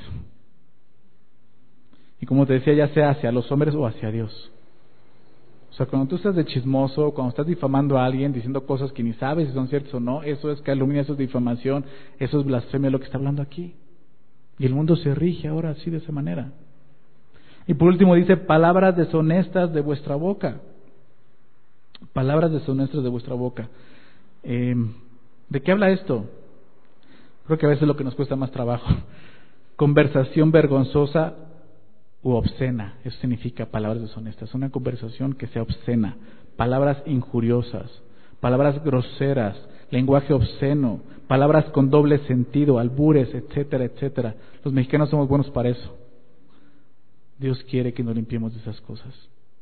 Y como te decía, ya sea hacia los hombres o hacia Dios. O sea, cuando tú estás de chismoso, cuando estás difamando a alguien, diciendo cosas que ni sabes si son ciertas o no, eso es calumnia, eso es difamación, eso es blasfemia, lo que está hablando aquí. Y el mundo se rige ahora así, de esa manera. Y por último dice, palabras deshonestas de vuestra boca. Palabras deshonestas de vuestra boca. Eh, ¿De qué habla esto? Creo que a veces es lo que nos cuesta más trabajo. Conversación vergonzosa u obscena. Eso significa palabras deshonestas. Una conversación que sea obscena. Palabras injuriosas. Palabras groseras. Lenguaje obsceno. Palabras con doble sentido. Albures, etcétera, etcétera. Los mexicanos somos buenos para eso. Dios quiere que nos limpiemos de esas cosas.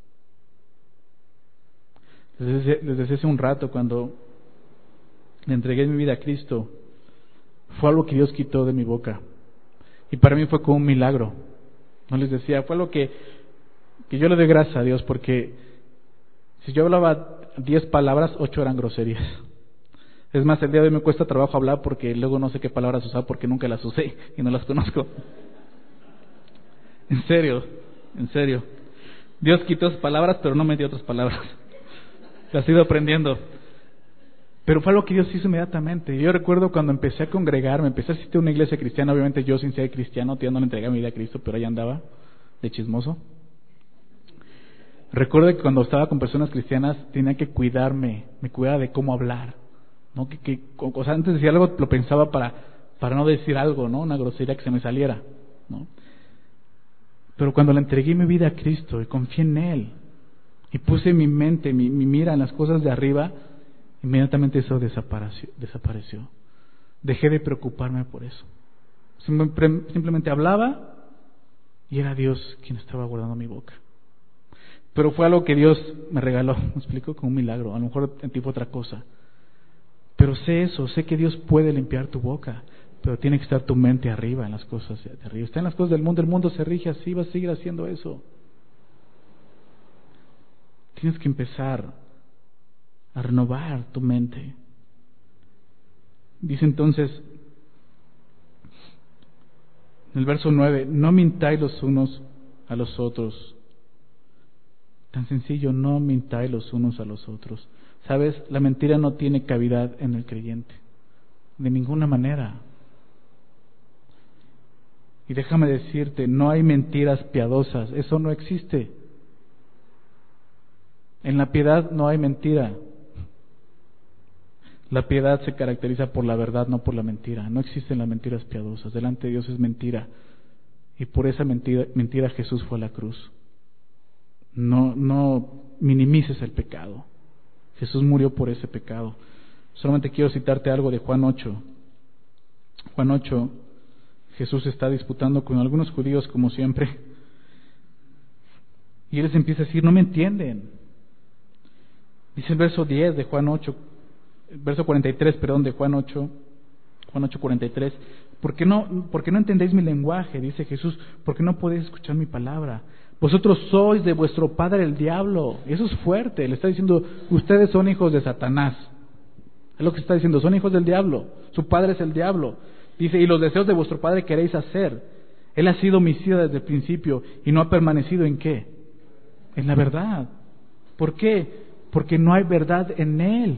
Les decía hace un rato, cuando le entregué mi vida a Cristo, fue algo que Dios quitó de mi boca. Y para mí fue como un milagro. No les decía, fue algo que, que yo le doy gracias a Dios, porque si yo hablaba diez palabras, ocho eran groserías. Es más, el día de hoy me cuesta trabajo hablar porque luego no sé qué palabras usar porque nunca las usé y no las conozco. En serio, en serio. Dios quitó esas palabras, pero no me dio otras palabras. Las he ido aprendiendo. Pero fue algo que Dios hizo inmediatamente. Yo recuerdo cuando empecé a congregarme, empecé a asistir a una iglesia cristiana, obviamente yo sin ser cristiano, todavía no le entregué mi vida a Cristo, pero ahí andaba, de chismoso. Recuerdo que cuando estaba con personas cristianas tenía que cuidarme, me cuidaba de cómo hablar, ¿no? Que, que, o sea, antes de decir algo lo pensaba para, para no decir algo, ¿no? Una grosería que se me saliera, ¿no? Pero cuando le entregué mi vida a Cristo y confié en Él y puse mi mente, mi, mi mira en las cosas de arriba, inmediatamente eso desapareció, desapareció. Dejé de preocuparme por eso. Simplemente hablaba y era Dios quien estaba guardando mi boca. Pero fue algo que Dios me regaló, me explico, como un milagro. A lo mejor en tipo otra cosa. Pero sé eso, sé que Dios puede limpiar tu boca, pero tiene que estar tu mente arriba, en las cosas de arriba. Está en las cosas del mundo, el mundo se rige así, vas a seguir haciendo eso. Tienes que empezar a renovar tu mente. Dice entonces, en el verso nueve, no mintáis los unos a los otros. Tan sencillo, no mintáis los unos a los otros. ¿Sabes? La mentira no tiene cavidad en el creyente. De ninguna manera. Y déjame decirte, no hay mentiras piadosas. Eso no existe. En la piedad no hay mentira. La piedad se caracteriza por la verdad, no por la mentira. No existen las mentiras piadosas. Delante de Dios es mentira. Y por esa mentira, mentira Jesús fue a la cruz. No, no minimices el pecado. Jesús murió por ese pecado. Solamente quiero citarte algo de Juan ocho. Juan ocho, Jesús está disputando con algunos judíos como siempre. Y él les empieza a decir, no me entienden. Dice el verso diez de Juan ocho, verso cuarenta y tres, perdón, de Juan ocho, Juan ocho, cuarenta y tres. ¿Por qué no, por qué no entendéis mi lenguaje? Dice Jesús, ¿por qué no podéis escuchar mi palabra? Vosotros sois de vuestro padre el diablo. Eso es fuerte. Le está diciendo, ustedes son hijos de Satanás. Es lo que está diciendo, son hijos del diablo. Su padre es el diablo. Dice, y los deseos de vuestro padre queréis hacer. Él ha sido homicida desde el principio y no ha permanecido en qué? En la verdad. ¿Por qué? Porque no hay verdad en él.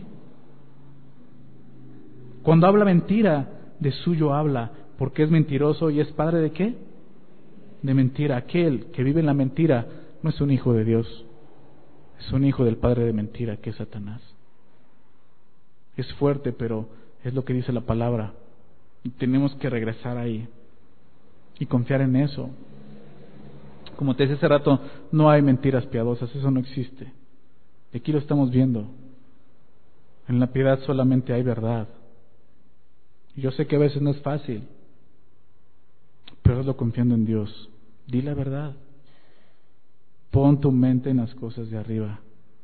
Cuando habla mentira, de suyo habla, porque es mentiroso y es padre de qué? De mentira. Aquel que vive en la mentira no es un hijo de Dios, es un hijo del padre de mentira, que es Satanás. Es fuerte, pero es lo que dice la palabra. Y tenemos que regresar ahí y confiar en eso. Como te decía hace rato, no hay mentiras piadosas, eso no existe. Y aquí lo estamos viendo. En la piedad solamente hay verdad. Yo sé que a veces no es fácil, pero hazlo confiando en Dios. Di la verdad. Pon tu mente en las cosas de arriba.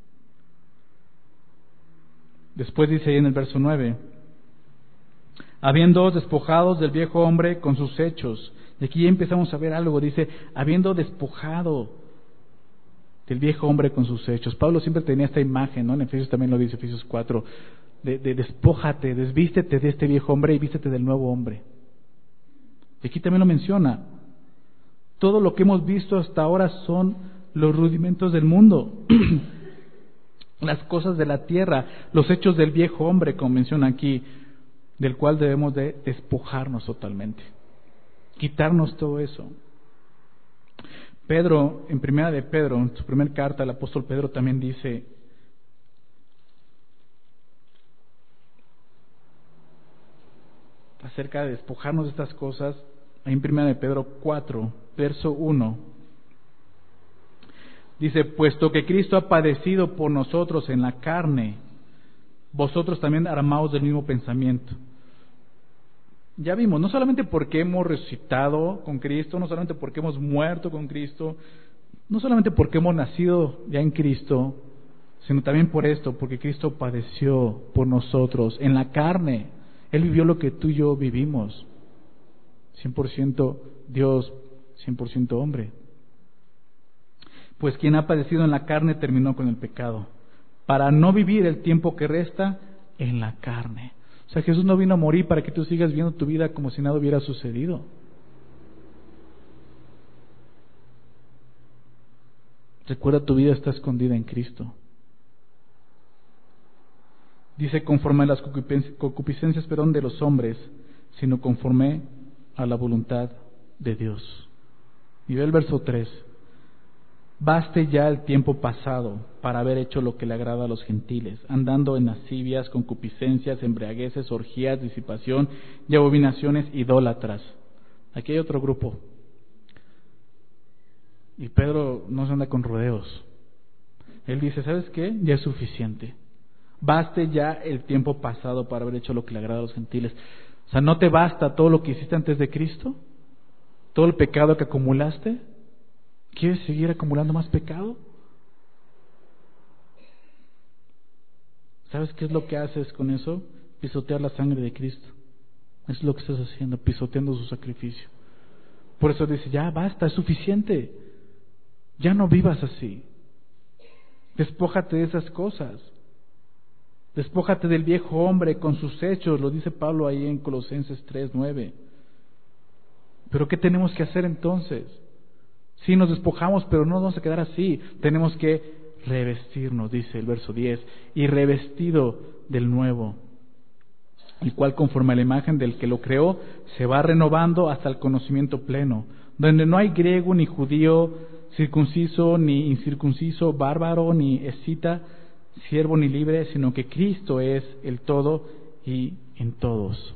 Después dice ahí en el verso nueve, habiendo despojados del viejo hombre con sus hechos. Y aquí ya empezamos a ver algo, dice, habiendo despojado del viejo hombre con sus hechos. Pablo siempre tenía esta imagen, ¿no? En Efesios también lo dice, Efesios cuatro. de, de despójate, desvístete de este viejo hombre y vístete del nuevo hombre. Y aquí también lo menciona. Todo lo que hemos visto hasta ahora son los rudimentos del mundo, las cosas de la tierra, los hechos del viejo hombre, como menciona aquí, del cual debemos de despojarnos totalmente, quitarnos todo eso. Pedro, en primera de Pedro, en su primera carta, el apóstol Pedro también dice, acerca de despojarnos de estas cosas, en primera de Pedro cuatro, verso uno, dice, puesto que Cristo ha padecido por nosotros en la carne, vosotros también armaos del mismo pensamiento. Ya vimos, no solamente porque hemos resucitado con Cristo, no solamente porque hemos muerto con Cristo, no solamente porque hemos nacido ya en Cristo, sino también por esto, porque Cristo padeció por nosotros en la carne. Él vivió lo que tú y yo vivimos, cien por ciento Dios, cien por ciento hombre. Pues quien ha padecido en la carne terminó con el pecado, para no vivir el tiempo que resta en la carne. O sea, Jesús no vino a morir para que tú sigas viendo tu vida como si nada hubiera sucedido. Recuerda, tu vida está escondida en Cristo. Dice, conforme a las concupiscencias, perdón, de los hombres, sino conforme a la voluntad de Dios. Y ve el verso tres. Baste ya el tiempo pasado para haber hecho lo que le agrada a los gentiles, andando en lascivias, concupiscencias, embriagueces, orgías, disipación y abominaciones idólatras. Aquí hay otro grupo. Y Pedro no se anda con rodeos. Él dice, ¿sabes qué? Ya es suficiente. Baste ya el tiempo pasado para haber hecho lo que le agrada a los gentiles. O sea, ¿no te basta todo lo que hiciste antes de Cristo? ¿Todo el pecado que acumulaste? ¿Quieres seguir acumulando más pecado? ¿Sabes qué es lo que haces con eso? Pisotear la sangre de Cristo. Es lo que estás haciendo, pisoteando su sacrificio. Por eso dice, ya basta, es suficiente. Ya no vivas así. Despójate de esas cosas. Despójate del viejo hombre con sus hechos, lo dice Pablo ahí en Colosenses tres nueve. Pero ¿qué tenemos que hacer entonces? Sí, nos despojamos, pero no nos vamos a quedar así. Tenemos que revestirnos, dice el verso diez, y revestido del nuevo, el cual conforme a la imagen del que lo creó, se va renovando hasta el conocimiento pleno, donde no hay griego ni judío, circunciso ni incircunciso, bárbaro ni escita, siervo ni libre, sino que Cristo es el todo y en todos.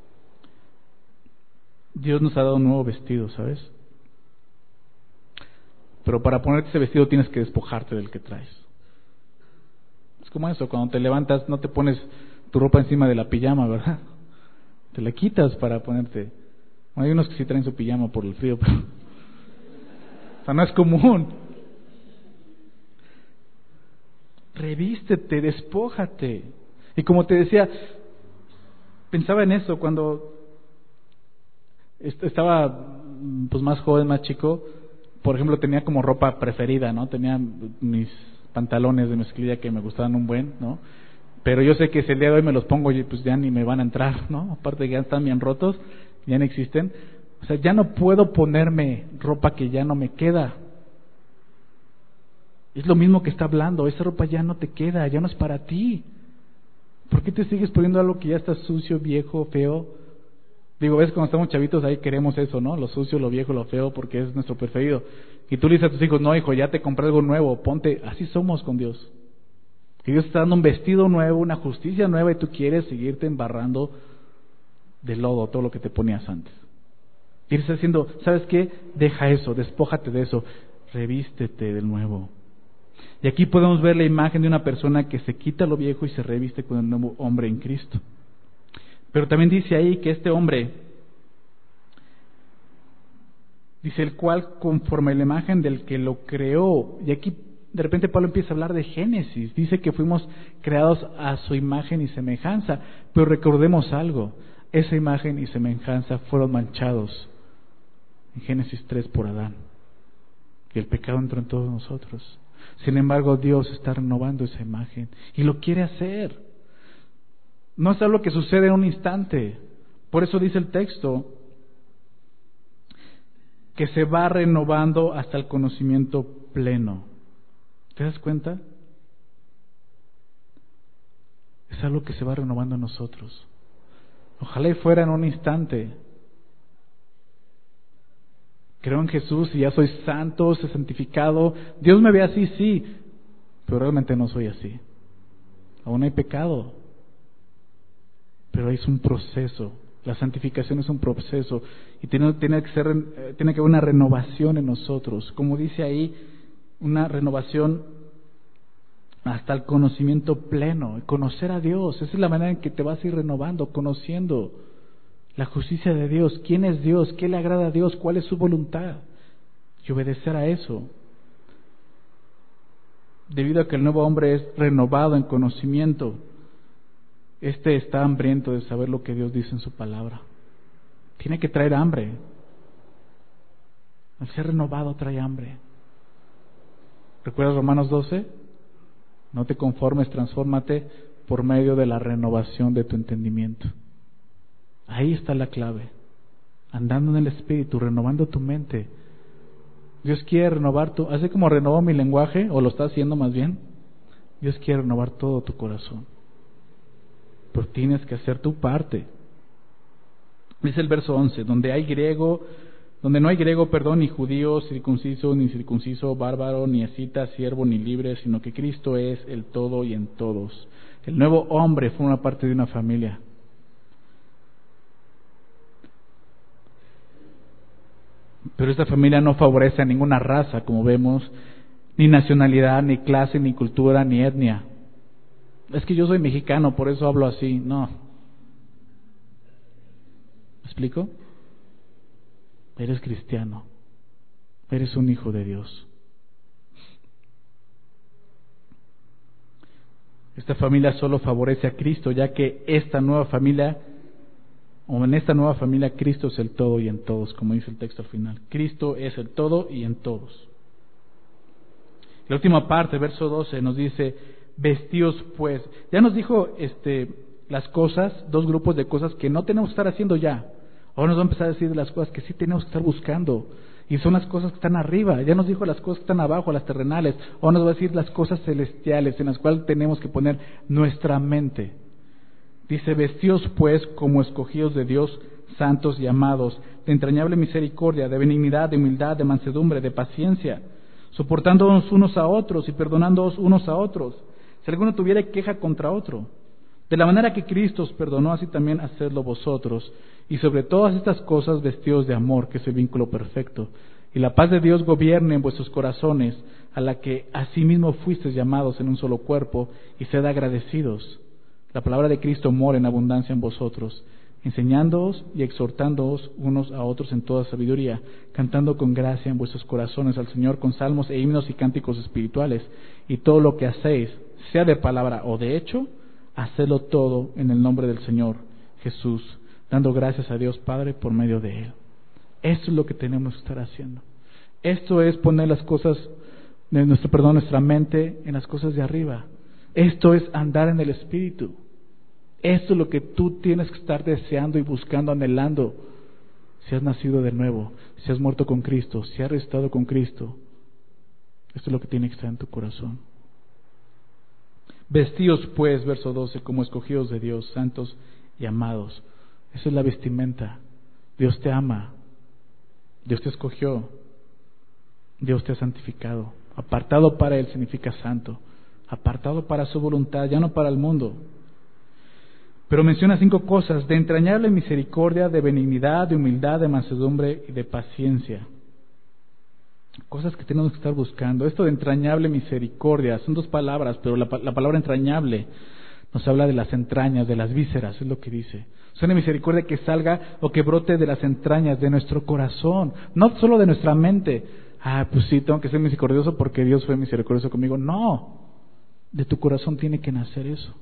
Dios nos ha dado un nuevo vestido, ¿sabes? Pero para ponerte ese vestido tienes que despojarte del que traes. Es como eso, cuando te levantas no te pones tu ropa encima de la pijama, ¿verdad? Te la quitas para ponerte. Bueno, hay unos que sí traen su pijama por el frío, pero o sea, no es común. Revístete, despójate. Y como te decía, pensaba en eso cuando estaba pues más joven, más chico. Por ejemplo, tenía como ropa preferida, ¿no? Tenía mis pantalones de mezclilla que me gustaban un buen, ¿no? Pero yo sé que si el día de hoy me los pongo, pues ya ni me van a entrar, ¿no? Aparte que ya están bien rotos, ya no existen. O sea, ya no puedo ponerme ropa que ya no me queda. Es lo mismo que está hablando, esa ropa ya no te queda, ya no es para ti. ¿Por qué te sigues poniendo algo que ya está sucio, viejo, feo? Digo, ves, cuando estamos chavitos ahí queremos eso, ¿no? Lo sucio, lo viejo, lo feo, porque es nuestro preferido. Y tú le dices a tus hijos, no, hijo, ya te compré algo nuevo, ponte. Así somos con Dios. Que Dios está dando un vestido nuevo, una justicia nueva, y tú quieres seguirte embarrando de lodo todo lo que te ponías antes. Y estás diciendo, ¿sabes qué? Deja eso, despójate de eso, revístete del nuevo. Y aquí podemos ver la imagen de una persona que se quita lo viejo y se reviste con el nuevo hombre en Cristo. Pero también dice ahí que este hombre, dice el cual conforme a la imagen del que lo creó, y aquí de repente Pablo empieza a hablar de Génesis, dice que fuimos creados a su imagen y semejanza, pero recordemos algo, esa imagen y semejanza fueron manchados en Génesis tres por Adán, y el pecado entró en todos nosotros. Sin embargo, Dios está renovando esa imagen y lo quiere hacer. No es algo que sucede en un instante. Por eso dice el texto que se va renovando hasta el conocimiento pleno. ¿Te das cuenta? Es algo que se va renovando en nosotros. Ojalá y fuera en un instante. Creo en Jesús y ya soy santo, soy santificado. Dios me ve así, sí, pero realmente no soy así. Aún hay pecado, pero es un proceso. La santificación es un proceso y tiene, tiene que ser, tiene que haber una renovación en nosotros. Como dice ahí, una renovación hasta el conocimiento pleno, conocer a Dios. Esa es la manera en que te vas a ir renovando, conociendo la justicia de Dios, quién es Dios, qué le agrada a Dios, cuál es su voluntad, y obedecer a eso. Debido a que el nuevo hombre es renovado en conocimiento, este está hambriento de saber lo que Dios dice en su palabra. Tiene que traer hambre. Al ser renovado trae hambre. ¿Recuerdas Romanos doce? No te conformes, transfórmate por medio de la renovación de tu entendimiento. Ahí está la clave. Andando en el Espíritu, renovando tu mente. Dios quiere renovar tu, así como renovó mi lenguaje, o lo está haciendo más bien, Dios quiere renovar todo tu corazón. Pero tienes que hacer tu parte. Dice el verso once, donde hay griego, donde no hay griego, perdón, ni judío, circunciso, ni circunciso, bárbaro, ni escita, siervo, ni libre, sino que Cristo es el todo y en todos. El nuevo hombre forma parte de una familia. Pero esta familia no favorece a ninguna raza, como vemos, ni nacionalidad, ni clase, ni cultura, ni etnia. Es que yo soy mexicano, por eso hablo así. No. ¿Me explico? Eres cristiano. Eres un hijo de Dios. Esta familia solo favorece a Cristo, ya que esta nueva familia, o en esta nueva familia, Cristo es el todo y en todos, como dice el texto al final. Cristo es el todo y en todos. La última parte, verso doce, nos dice, vestíos pues. Ya nos dijo este, las cosas, dos grupos de cosas que no tenemos que estar haciendo ya. Ahora nos va a empezar a decir de las cosas que sí tenemos que estar buscando. Y son las cosas que están arriba. Ya nos dijo las cosas que están abajo, las terrenales. Ahora nos va a decir las cosas celestiales, en las cuales tenemos que poner nuestra mente. Dice, vestíos pues como escogidos de Dios, santos y amados, de entrañable misericordia, de benignidad, de humildad, de mansedumbre, de paciencia, soportándonos unos a otros y perdonándoos unos a otros, si alguno tuviera queja contra otro. De la manera que Cristo os perdonó, así también hacedlo vosotros. Y sobre todas estas cosas vestidos de amor, que es el vínculo perfecto. Y la paz de Dios gobierne en vuestros corazones, a la que asimismo fuisteis llamados en un solo cuerpo, y sed agradecidos. La palabra de Cristo mora en abundancia en vosotros, enseñándoos y exhortándoos unos a otros en toda sabiduría, cantando con gracia en vuestros corazones al Señor con salmos e himnos y cánticos espirituales. Y todo lo que hacéis, sea de palabra o de hecho, hacedlo todo en el nombre del Señor Jesús, dando gracias a Dios Padre por medio de Él. Esto es lo que tenemos que estar haciendo. Esto es poner las cosas, de nuestro, perdón, nuestra mente en las cosas de arriba. Esto es andar en el Espíritu. Esto es lo que tú tienes que estar deseando y buscando, anhelando. Si has nacido de nuevo, si has muerto con Cristo, si has resucitado con Cristo. Esto es lo que tiene que estar en tu corazón. Vestíos pues, verso doce, como escogidos de Dios, santos y amados. Esa es la vestimenta. Dios te ama. Dios te escogió. Dios te ha santificado. Apartado para Él significa santo. Apartado para su voluntad, ya no para el mundo. Pero menciona cinco cosas: de entrañable misericordia, de benignidad, de humildad, de mansedumbre y de paciencia. Cosas que tenemos que estar buscando. Esto de entrañable misericordia, son dos palabras, pero la, la palabra entrañable nos habla de las entrañas, de las vísceras, es lo que dice. O sea, una misericordia que salga o que brote de las entrañas, de nuestro corazón, no solo de nuestra mente. Ah, pues sí, tengo que ser misericordioso porque Dios fue misericordioso conmigo. No, de tu corazón tiene que nacer eso.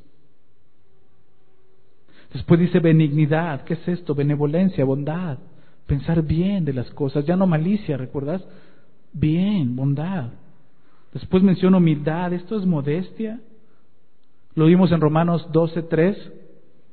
Después dice benignidad. ¿Qué es esto? Benevolencia, bondad, pensar bien de las cosas, ya no malicia, ¿recuerdas? Bien, bondad. Después menciona humildad. Esto es modestia. Lo vimos en Romanos doce tres.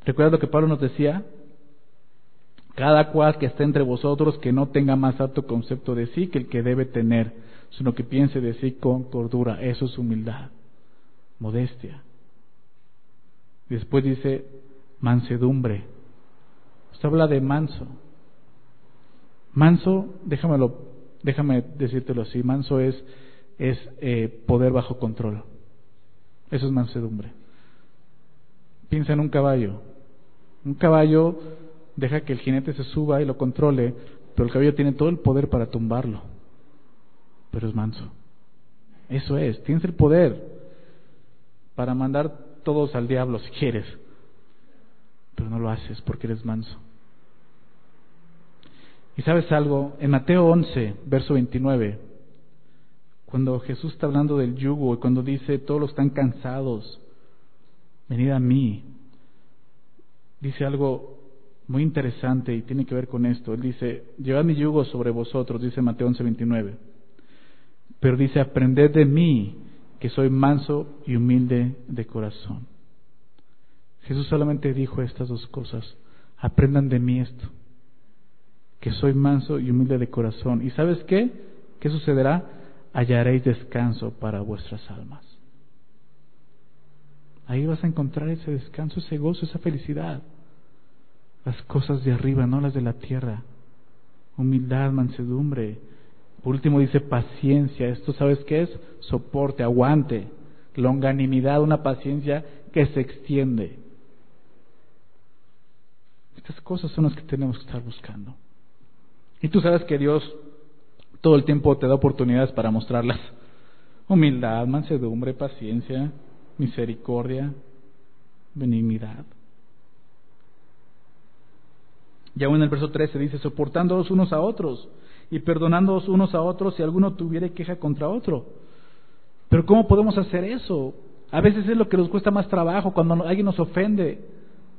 ¿Recuerdas lo que Pablo nos decía? Cada cual que esté entre vosotros que no tenga más alto concepto de sí que el que debe tener, sino que piense de sí con cordura. Eso es humildad, modestia. Después dice mansedumbre. Usted habla de manso. Manso, déjamelo, déjame decírtelo así, manso es, es eh, poder bajo control. Eso es mansedumbre. Piensa en un caballo. Un caballo deja que el jinete se suba y lo controle, pero el caballo tiene todo el poder para tumbarlo. Pero es manso. Eso es, tienes el poder para mandar todos al diablo si quieres, pero no lo haces porque eres manso. Y sabes algo, en Mateo once, verso veintinueve, cuando Jesús está hablando del yugo y cuando dice todos los están cansados, venid a mí, dice algo muy interesante y tiene que ver con esto. Él dice, llevad mi yugo sobre vosotros, dice Mateo once, veintinueve, pero dice, aprended de mí, que soy manso y humilde de corazón. Jesús solamente dijo estas dos cosas, aprendan de mí esto, que soy manso y humilde de corazón. ¿Y sabes qué? ¿Qué sucederá? Hallaréis descanso para vuestras almas. Ahí vas a encontrar ese descanso, ese gozo, esa felicidad. Las cosas de arriba, no las de la tierra. Humildad, mansedumbre. Por último dice paciencia. Esto, ¿sabes qué es? Soporte, aguante, longanimidad, una paciencia que se extiende. Estas cosas son las que tenemos que estar buscando. Y tú sabes que Dios todo el tiempo te da oportunidades para mostrarlas. Humildad, mansedumbre, paciencia, misericordia, benignidad. Y aún en el verso trece dice, soportándoos unos a otros y perdonándoos unos a otros si alguno tuviere queja contra otro. Pero ¿cómo podemos hacer eso? A veces es lo que nos cuesta más trabajo cuando alguien nos ofende.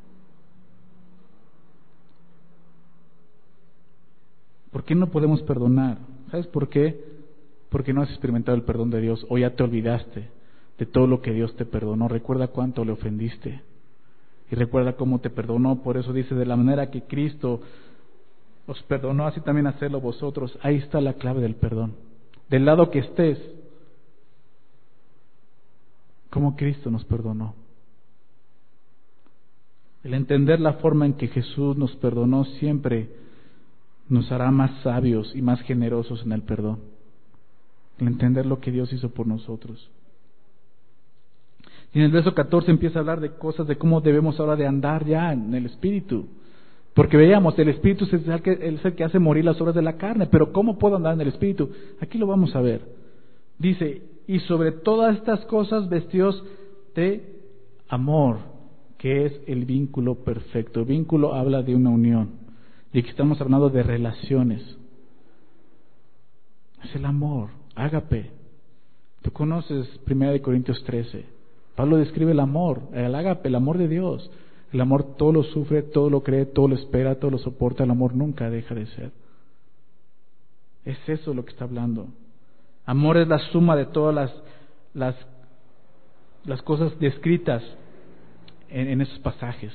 ¿Por qué no podemos perdonar? ¿Sabes por qué? Porque no has experimentado el perdón de Dios o ya te olvidaste de todo lo que Dios te perdonó. Recuerda cuánto le ofendiste y recuerda cómo te perdonó. Por eso dice, de la manera que Cristo os perdonó, así también hacedlo vosotros. Ahí está la clave del perdón. Del lado que estés, como Cristo nos perdonó. El entender la forma en que Jesús nos perdonó siempre nos hará más sabios y más generosos en el perdón. El entender lo que Dios hizo por nosotros. Y en el verso catorce empieza a hablar de cosas, de cómo debemos ahora de andar ya en el Espíritu. Porque veíamos, el Espíritu es el, que, es el que hace morir las obras de la carne. Pero ¿cómo puedo andar en el Espíritu? Aquí lo vamos a ver. Dice, y sobre todas estas cosas vestidos de amor, que es el vínculo perfecto. Vínculo habla de una unión. Y aquí estamos hablando de relaciones. Es el amor, ágape. Tú conoces primera de Corintios trece. Pablo describe el amor, el ágape, el amor de Dios. El amor todo lo sufre, todo lo cree, todo lo espera, todo lo soporta. El amor nunca deja de ser. Es eso lo que está hablando. Amor es la suma de todas las, las, las cosas descritas en, en esos pasajes.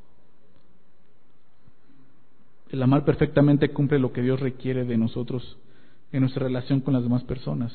El amar perfectamente cumple lo que Dios requiere de nosotros en nuestra relación con las demás personas.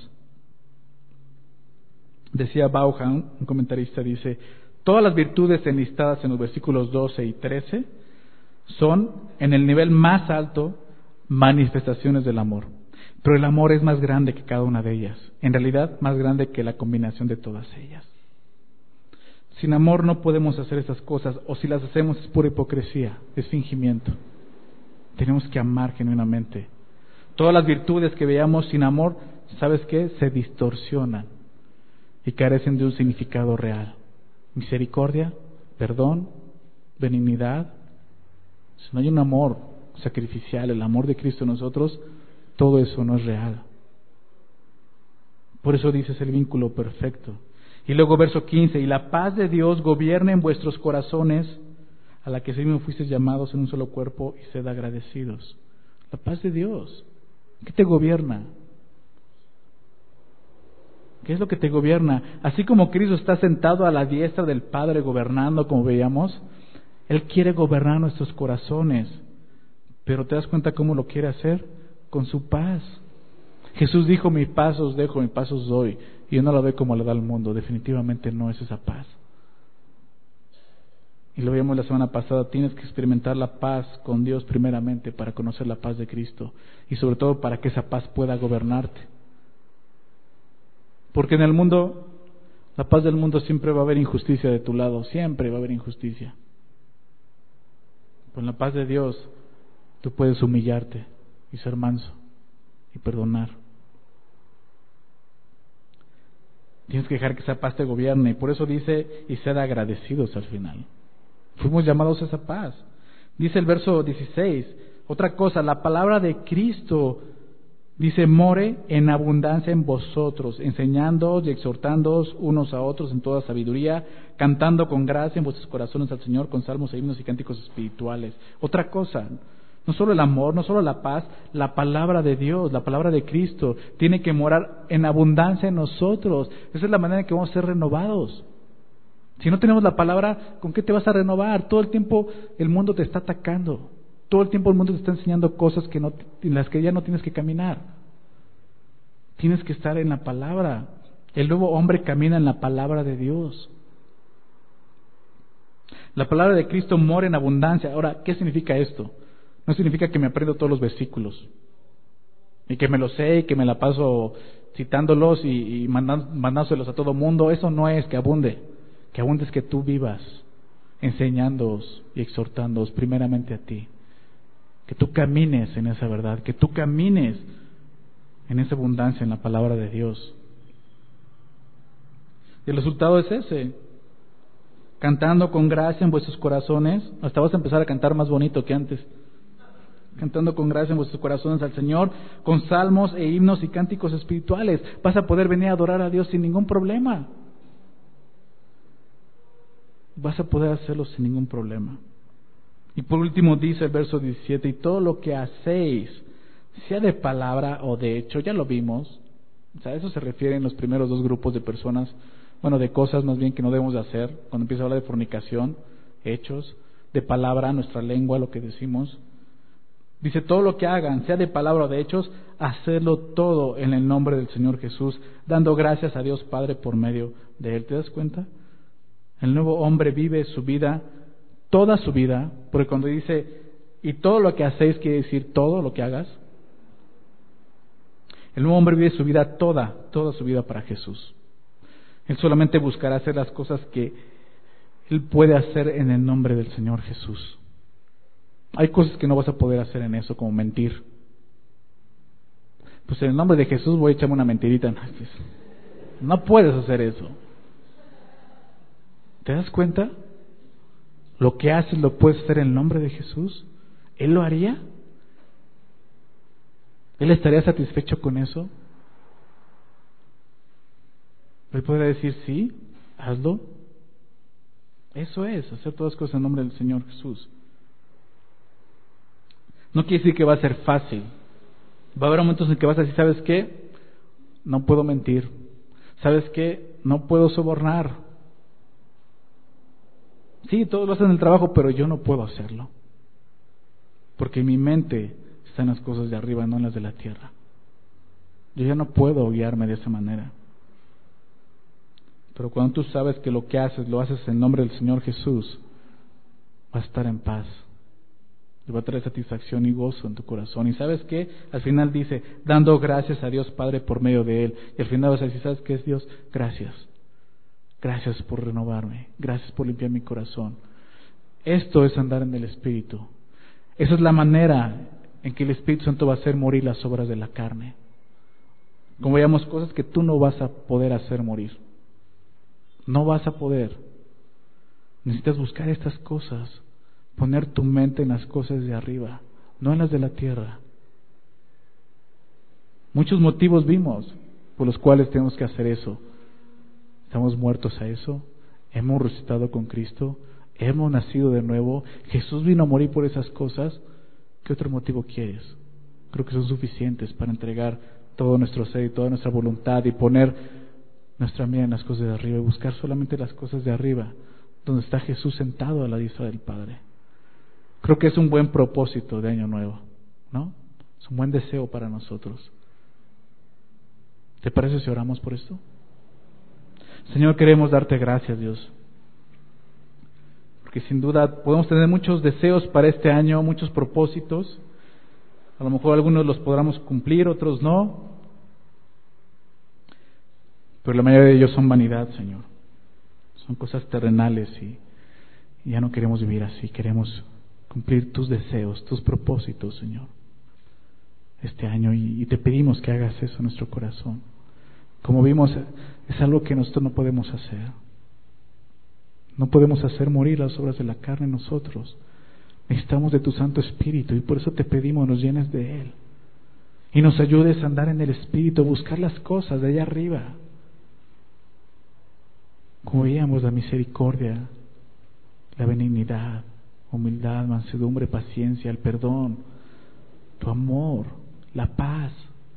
Decía Vaughan, un comentarista, dice, todas las virtudes enlistadas en los versículos doce y trece son, en el nivel más alto, manifestaciones del amor. Pero el amor es más grande que cada una de ellas. En realidad, más grande que la combinación de todas ellas. Sin amor no podemos hacer esas cosas, o si las hacemos es pura hipocresía, es fingimiento. Tenemos que amar genuinamente. Todas las virtudes que veamos sin amor, ¿sabes qué? Se distorsionan y carecen de un significado real. Misericordia, perdón, benignidad. Si no hay un amor sacrificial, el amor de Cristo en nosotros, todo eso no es real. Por eso dice, es el vínculo perfecto. Y luego verso quince, y la paz de Dios gobierne en vuestros corazones, a la que sí me fuisteis llamados en un solo cuerpo, y sed agradecidos. La paz de Dios. ¿Qué te gobierna? ¿Qué es lo que te gobierna? Así como Cristo está sentado a la diestra del Padre gobernando, como veíamos, Él quiere gobernar nuestros corazones, pero ¿te das cuenta cómo lo quiere hacer? Con su paz. Jesús dijo, mi paz os dejo, mi paz os doy, y yo no la doy como la da el mundo. Definitivamente no es esa paz. Y lo vimos la semana pasada, tienes que experimentar la paz con Dios primeramente para conocer la paz de Cristo, y sobre todo para que esa paz pueda gobernarte. Porque en el mundo, la paz del mundo, siempre va a haber injusticia de tu lado, siempre va a haber injusticia. Con la paz de Dios, tú puedes humillarte y ser manso y perdonar. Tienes que dejar que esa paz te gobierne, y por eso dice, y sed agradecidos al final. Fuimos llamados a esa paz. Dice el verso dieciséis, otra cosa, la palabra de Cristo, dice, more en abundancia en vosotros, enseñándoos y exhortándoos unos a otros en toda sabiduría, cantando con gracia en vuestros corazones al Señor con salmos, himnos y cánticos espirituales. Otra cosa, no solo el amor, no solo la paz, la palabra de Dios, la palabra de Cristo, tiene que morar en abundancia en nosotros. Esa es la manera en que vamos a ser renovados. Si no tenemos la palabra, ¿con qué te vas a renovar? Todo el tiempo el mundo te está atacando. Todo el tiempo el mundo te está enseñando cosas que no, en las que ya no tienes que caminar. Tienes que estar en la palabra. El nuevo hombre camina en la palabra de Dios. La palabra de Cristo mora en abundancia. Ahora, ¿qué significa esto? No significa que me aprendo todos los versículos y que me los sé y que me la paso citándolos y, y mandándoselos a todo mundo. Eso no es que abunde. Que abunde es que tú vivas enseñándoos y exhortándoos primeramente a ti. Que tú camines en esa verdad, que tú camines en esa abundancia en la palabra de Dios. Y el resultado es ese. Cantando con gracia en vuestros corazones, hasta vas a empezar a cantar más bonito que antes. Cantando con gracia en vuestros corazones al Señor, con salmos e himnos y cánticos espirituales. Vas a poder venir a adorar a Dios sin ningún problema. Vas a poder hacerlo sin ningún problema. Y por último dice el verso diecisiete, y todo lo que hacéis, sea de palabra o de hecho, ya lo vimos. O sea, a eso se refiere en los primeros dos grupos de personas, bueno, de cosas más bien que no debemos de hacer. Cuando empieza a hablar de fornicación, hechos, de palabra, nuestra lengua, lo que decimos. Dice, todo lo que hagan, sea de palabra o de hechos, hacerlo todo en el nombre del Señor Jesús, dando gracias a Dios Padre por medio de Él. ¿Te das cuenta? El nuevo hombre vive su vida, toda su vida, porque cuando dice, y todo lo que hacéis, quiere decir todo lo que hagas. El nuevo hombre vive su vida toda, toda su vida para Jesús. Él solamente buscará hacer las cosas que Él puede hacer en el nombre del Señor Jesús. Hay cosas que no vas a poder hacer en eso, como mentir. Pues en el nombre de Jesús voy a echarme una mentirita. No puedes hacer eso. ¿Te das cuenta? Lo que haces lo puedes hacer en el nombre de Jesús. ¿Él lo haría? ¿Él estaría satisfecho con eso? Él podría decir, sí, hazlo. Eso es, hacer todas las cosas en nombre del Señor Jesús. No quiere decir que va a ser fácil. Va a haber momentos en que vas a decir, ¿sabes qué? No puedo mentir. ¿Sabes qué? No puedo sobornar. Sí, todos lo hacen en el trabajo, pero yo no puedo hacerlo. Porque mi mente está en las cosas de arriba, no en las de la tierra. Yo ya no puedo guiarme de esa manera. Pero cuando tú sabes que lo que haces, lo haces en nombre del Señor Jesús, vas a estar en paz. Y va a traer satisfacción y gozo en tu corazón. Y ¿sabes qué? Al final dice, dando gracias a Dios Padre por medio de Él. Y al final vas a decir, ¿sabes qué es Dios? Gracias. Gracias por renovarme. Gracias por limpiar mi corazón. Esto es andar en el Espíritu. Esa es la manera en que el Espíritu Santo va a hacer morir las obras de la carne. Como veíamos, cosas que tú no vas a poder hacer morir. No vas a poder. Necesitas buscar estas cosas. Poner tu mente en las cosas de arriba, no en las de la tierra. Muchos motivos vimos por los cuales tenemos que hacer eso. Estamos muertos a eso, hemos resucitado con Cristo, hemos nacido de nuevo, Jesús vino a morir por esas cosas. ¿Qué otro motivo quieres? Creo que son suficientes para entregar todo nuestro ser y toda nuestra voluntad y poner nuestra mira en las cosas de arriba y buscar solamente las cosas de arriba, donde está Jesús sentado a la diestra del Padre. Creo que es un buen propósito de año nuevo, ¿no? Es un buen deseo para nosotros. ¿Te parece si oramos por esto? Señor, queremos darte gracias, Dios, porque sin duda podemos tener muchos deseos para este año, muchos propósitos. A lo mejor algunos los podamos cumplir, otros no, pero la mayoría de ellos son vanidad, Señor. Son cosas terrenales y, y ya no queremos vivir así. Queremos cumplir tus deseos, tus propósitos, Señor, este año, y, y te pedimos que hagas eso en nuestro corazón. Como vimos, es algo que nosotros no podemos hacer. No podemos hacer morir las obras de la carne en nosotros. Necesitamos de tu Santo Espíritu, y por eso te pedimos nos llenes de Él y nos ayudes a andar en el Espíritu, a buscar las cosas de allá arriba. Como veíamos, la misericordia, la benignidad, humildad, mansedumbre, paciencia, el perdón, tu amor, la paz.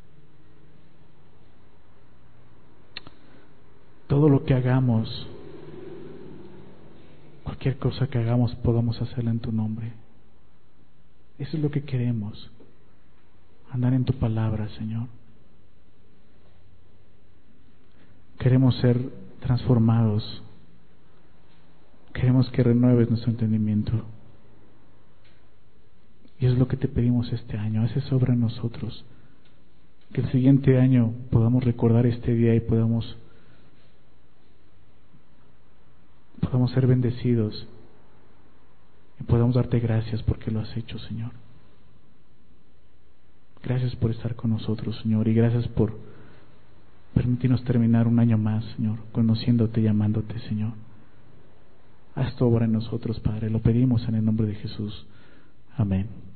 Todo lo que hagamos, cualquier cosa que hagamos, podamos hacerla en tu nombre. Eso es lo que queremos, andar en tu palabra, Señor. Queremos ser transformados. Queremos que renueves nuestro entendimiento. Y es lo que te pedimos este año. Haz eso obra en nosotros. Que el siguiente año podamos recordar este día y podamos podamos ser bendecidos y podamos darte gracias porque lo has hecho, Señor. Gracias por estar con nosotros, Señor, y gracias por permitirnos terminar un año más, Señor, conociéndote y amándote, Señor. Haz tu obra en nosotros, Padre, lo pedimos en el nombre de Jesús. Amén.